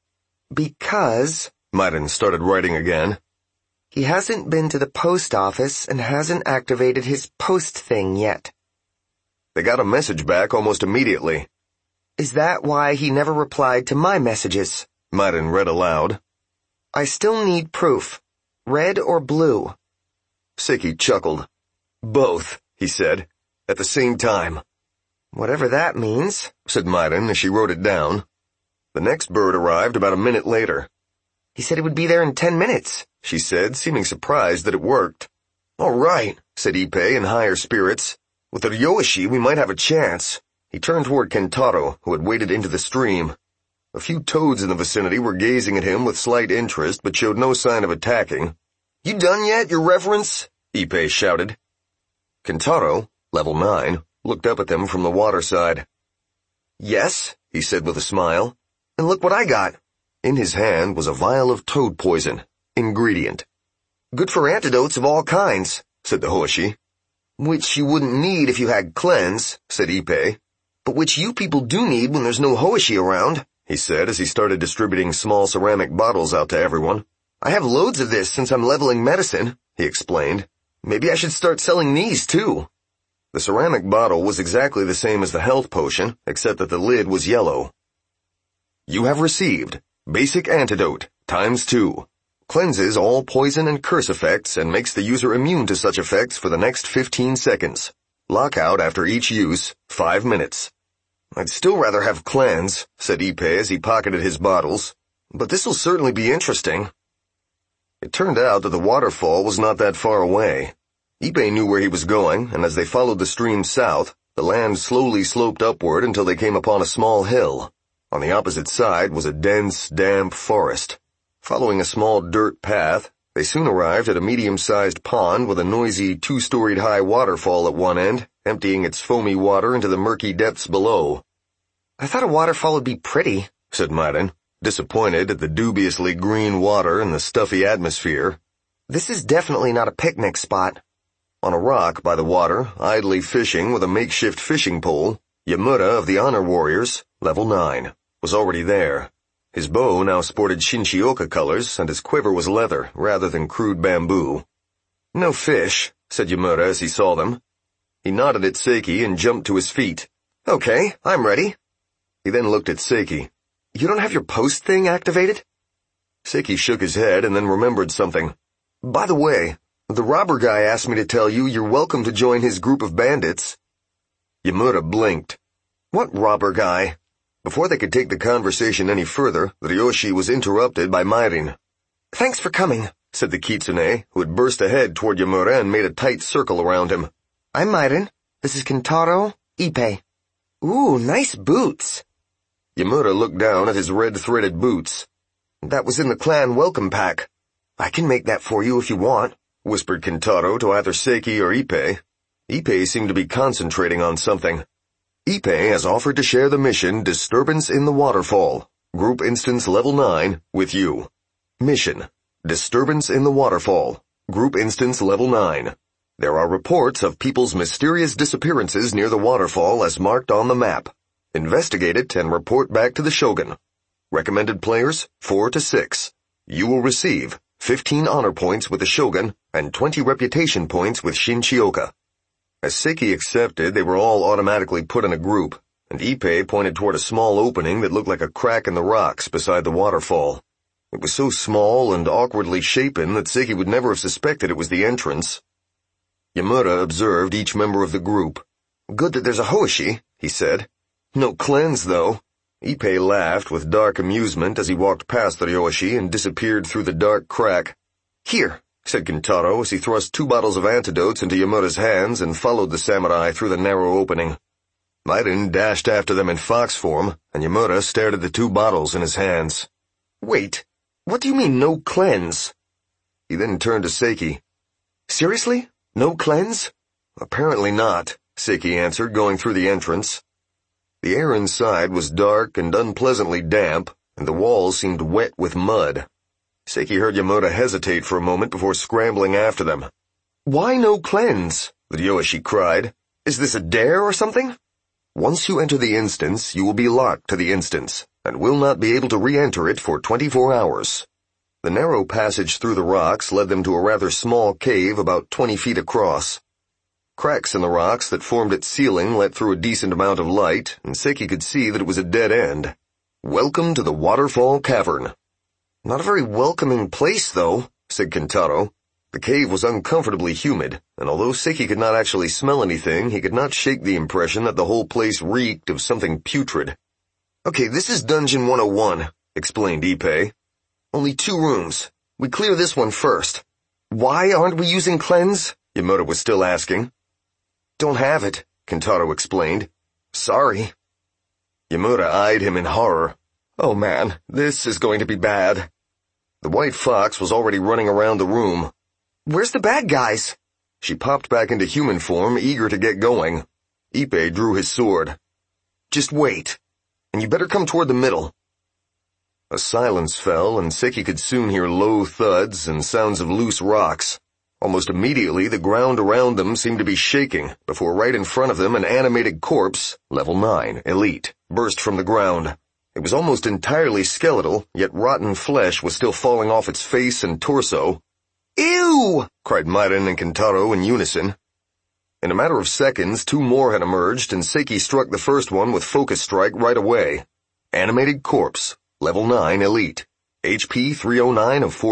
"Because," Maiden started writing again, "he hasn't been to the post office and hasn't activated his post thing yet." They got a message back almost immediately. "Is that why he never replied to my messages?" Maiden read aloud. "I still need proof. Red or blue?" Seki chuckled. "Both," he said, "at the same time." "Whatever that means," said Maiden as she wrote it down. The next bird arrived about a minute later. "He said he would be there in ten minutes, she said, seeming surprised that it worked. "All right," said Ippei in higher spirits. "With the Ryoshi, we might have a chance." He turned toward Kentaro, who had waded into the stream. A few toads in the vicinity were gazing at him with slight interest, but showed no sign of attacking. "You done yet, your reverence?" Ippei shouted. Kentaro, level nine, looked up at them from the water side. "Yes," he said with a smile. "And look what I got." In his hand was a vial of toad poison. Ingredient. "Good for antidotes of all kinds," said the Hoshi. "Which you wouldn't need if you had cleanse," said Ippei. "But which you people do need when there's no Hoshi around," he said as he started distributing small ceramic bottles out to everyone. "I have loads of this since I'm leveling medicine. he explained. Maybe I should start selling these, too. The ceramic bottle was exactly the same as the health potion, except that the lid was yellow. You have received Basic Antidote, times two. Cleanses all poison and curse effects and makes the user immune to such effects for the next fifteen seconds. Lockout after each use, five minutes. I'd still rather have Cleanse, said Ippei as he pocketed his bottles, but this'll certainly be interesting. It turned out that the waterfall was not that far away. Ippei knew where he was going, and as they followed the stream south, the land slowly sloped upward until they came upon a small hill. On the opposite side was a dense, damp forest. Following a small dirt path, they soon arrived at a medium-sized pond with a noisy two-storied high waterfall at one end, emptying its foamy water into the murky depths below. I thought a waterfall would be pretty, said Myron, disappointed at the dubiously green water and the stuffy atmosphere. This is definitely not a picnic spot. On a rock by the water, idly fishing with a makeshift fishing pole, Yamura of the Honor Warriors, level nine, was already there. His bow now sported Shinchioka colors, and his quiver was leather rather than crude bamboo. No fish, said Yamura as he saw them. He nodded at Seiki and jumped to his feet. Okay, I'm ready. He then looked at Seiki. You don't have your post thing activated? Seiki shook his head and then remembered something. By the way, the robber guy asked me to tell you you're welcome to join his group of bandits. Yamura blinked. What robber guy? Before they could take the conversation any further, Ryoshi was interrupted by Myrin. Thanks for coming, said the kitsune, who had burst ahead toward Yamura and made a tight circle around him. I'm Myrin. This is Kentaro, Ippei. Ooh, nice boots. Yamura looked down at his red-threaded boots. That was in the clan welcome pack. I can make that for you if you want, whispered Kentaro to either Seiki or Ippei. Ippei seemed to be concentrating on something. Ippei has offered to share the mission Disturbance in the Waterfall, Group Instance Level nine, with you. Mission: Disturbance in the Waterfall, Group Instance Level nine. There are reports of people's mysterious disappearances near the waterfall as marked on the map. Investigate it and report back to the Shogun. Recommended players, four to six. You will receive fifteen honor points with the Shogun and twenty reputation points with Shinchioka. As Seiki accepted, they were all automatically put in a group, and Ippei pointed toward a small opening that looked like a crack in the rocks beside the waterfall. It was so small and awkwardly shapen that Seiki would never have suspected it was the entrance. Yamura observed each member of the group. Good that there's a Hoshi, he said. No cleanse, though. Ippei laughed with dark amusement as he walked past the Ryoshi and disappeared through the dark crack. Here, said Kentaro as he thrust two bottles of antidotes into Yamura's hands and followed the samurai through the narrow opening. Myrin dashed after them in fox form, and Yamura stared at the two bottles in his hands. Wait, what do you mean no cleanse? He then turned to Seiki. Seriously? No cleanse? Apparently not, Seiki answered, going through the entrance. The air inside was dark and unpleasantly damp, and the walls seemed wet with mud. Seiki heard Yamura hesitate for a moment before scrambling after them. Why no cleanse? The Ryoshi cried. Is this a dare or something? Once you enter the instance, you will be locked to the instance, and will not be able to re-enter it for twenty-four hours. The narrow passage through the rocks led them to a rather small cave about twenty feet across. Cracks in the rocks that formed its ceiling let through a decent amount of light, and Seiki could see that it was a dead end. Welcome to the Waterfall Cavern. Not a very welcoming place, though, said Kentaro. The cave was uncomfortably humid, and although Seiki could not actually smell anything, he could not shake the impression that the whole place reeked of something putrid. Okay, this is Dungeon one oh one, explained Ippei. Only two rooms. We clear this one first. Why aren't we using cleanse? Yamura was still asking. Don't have it, Kentaro explained. Sorry. Yamura eyed him in horror. Oh man, this is going to be bad. The white fox was already running around the room. Where's the bad guys? She popped back into human form, eager to get going. Ippei drew his sword. Just wait, and you better come toward the middle. A silence fell, and Seiki could soon hear low thuds and sounds of loose rocks. Almost immediately, the ground around them seemed to be shaking, before right in front of them an animated corpse, level nine, elite, burst from the ground. It was almost entirely skeletal, yet rotten flesh was still falling off its face and torso. Ew! two! cried Maiden and Kentaro in unison. In a matter of seconds, two more had emerged, and Seiki struck the first one with Focus Strike right away. Animated Corpse, Level nine Elite, H P three oh nine of four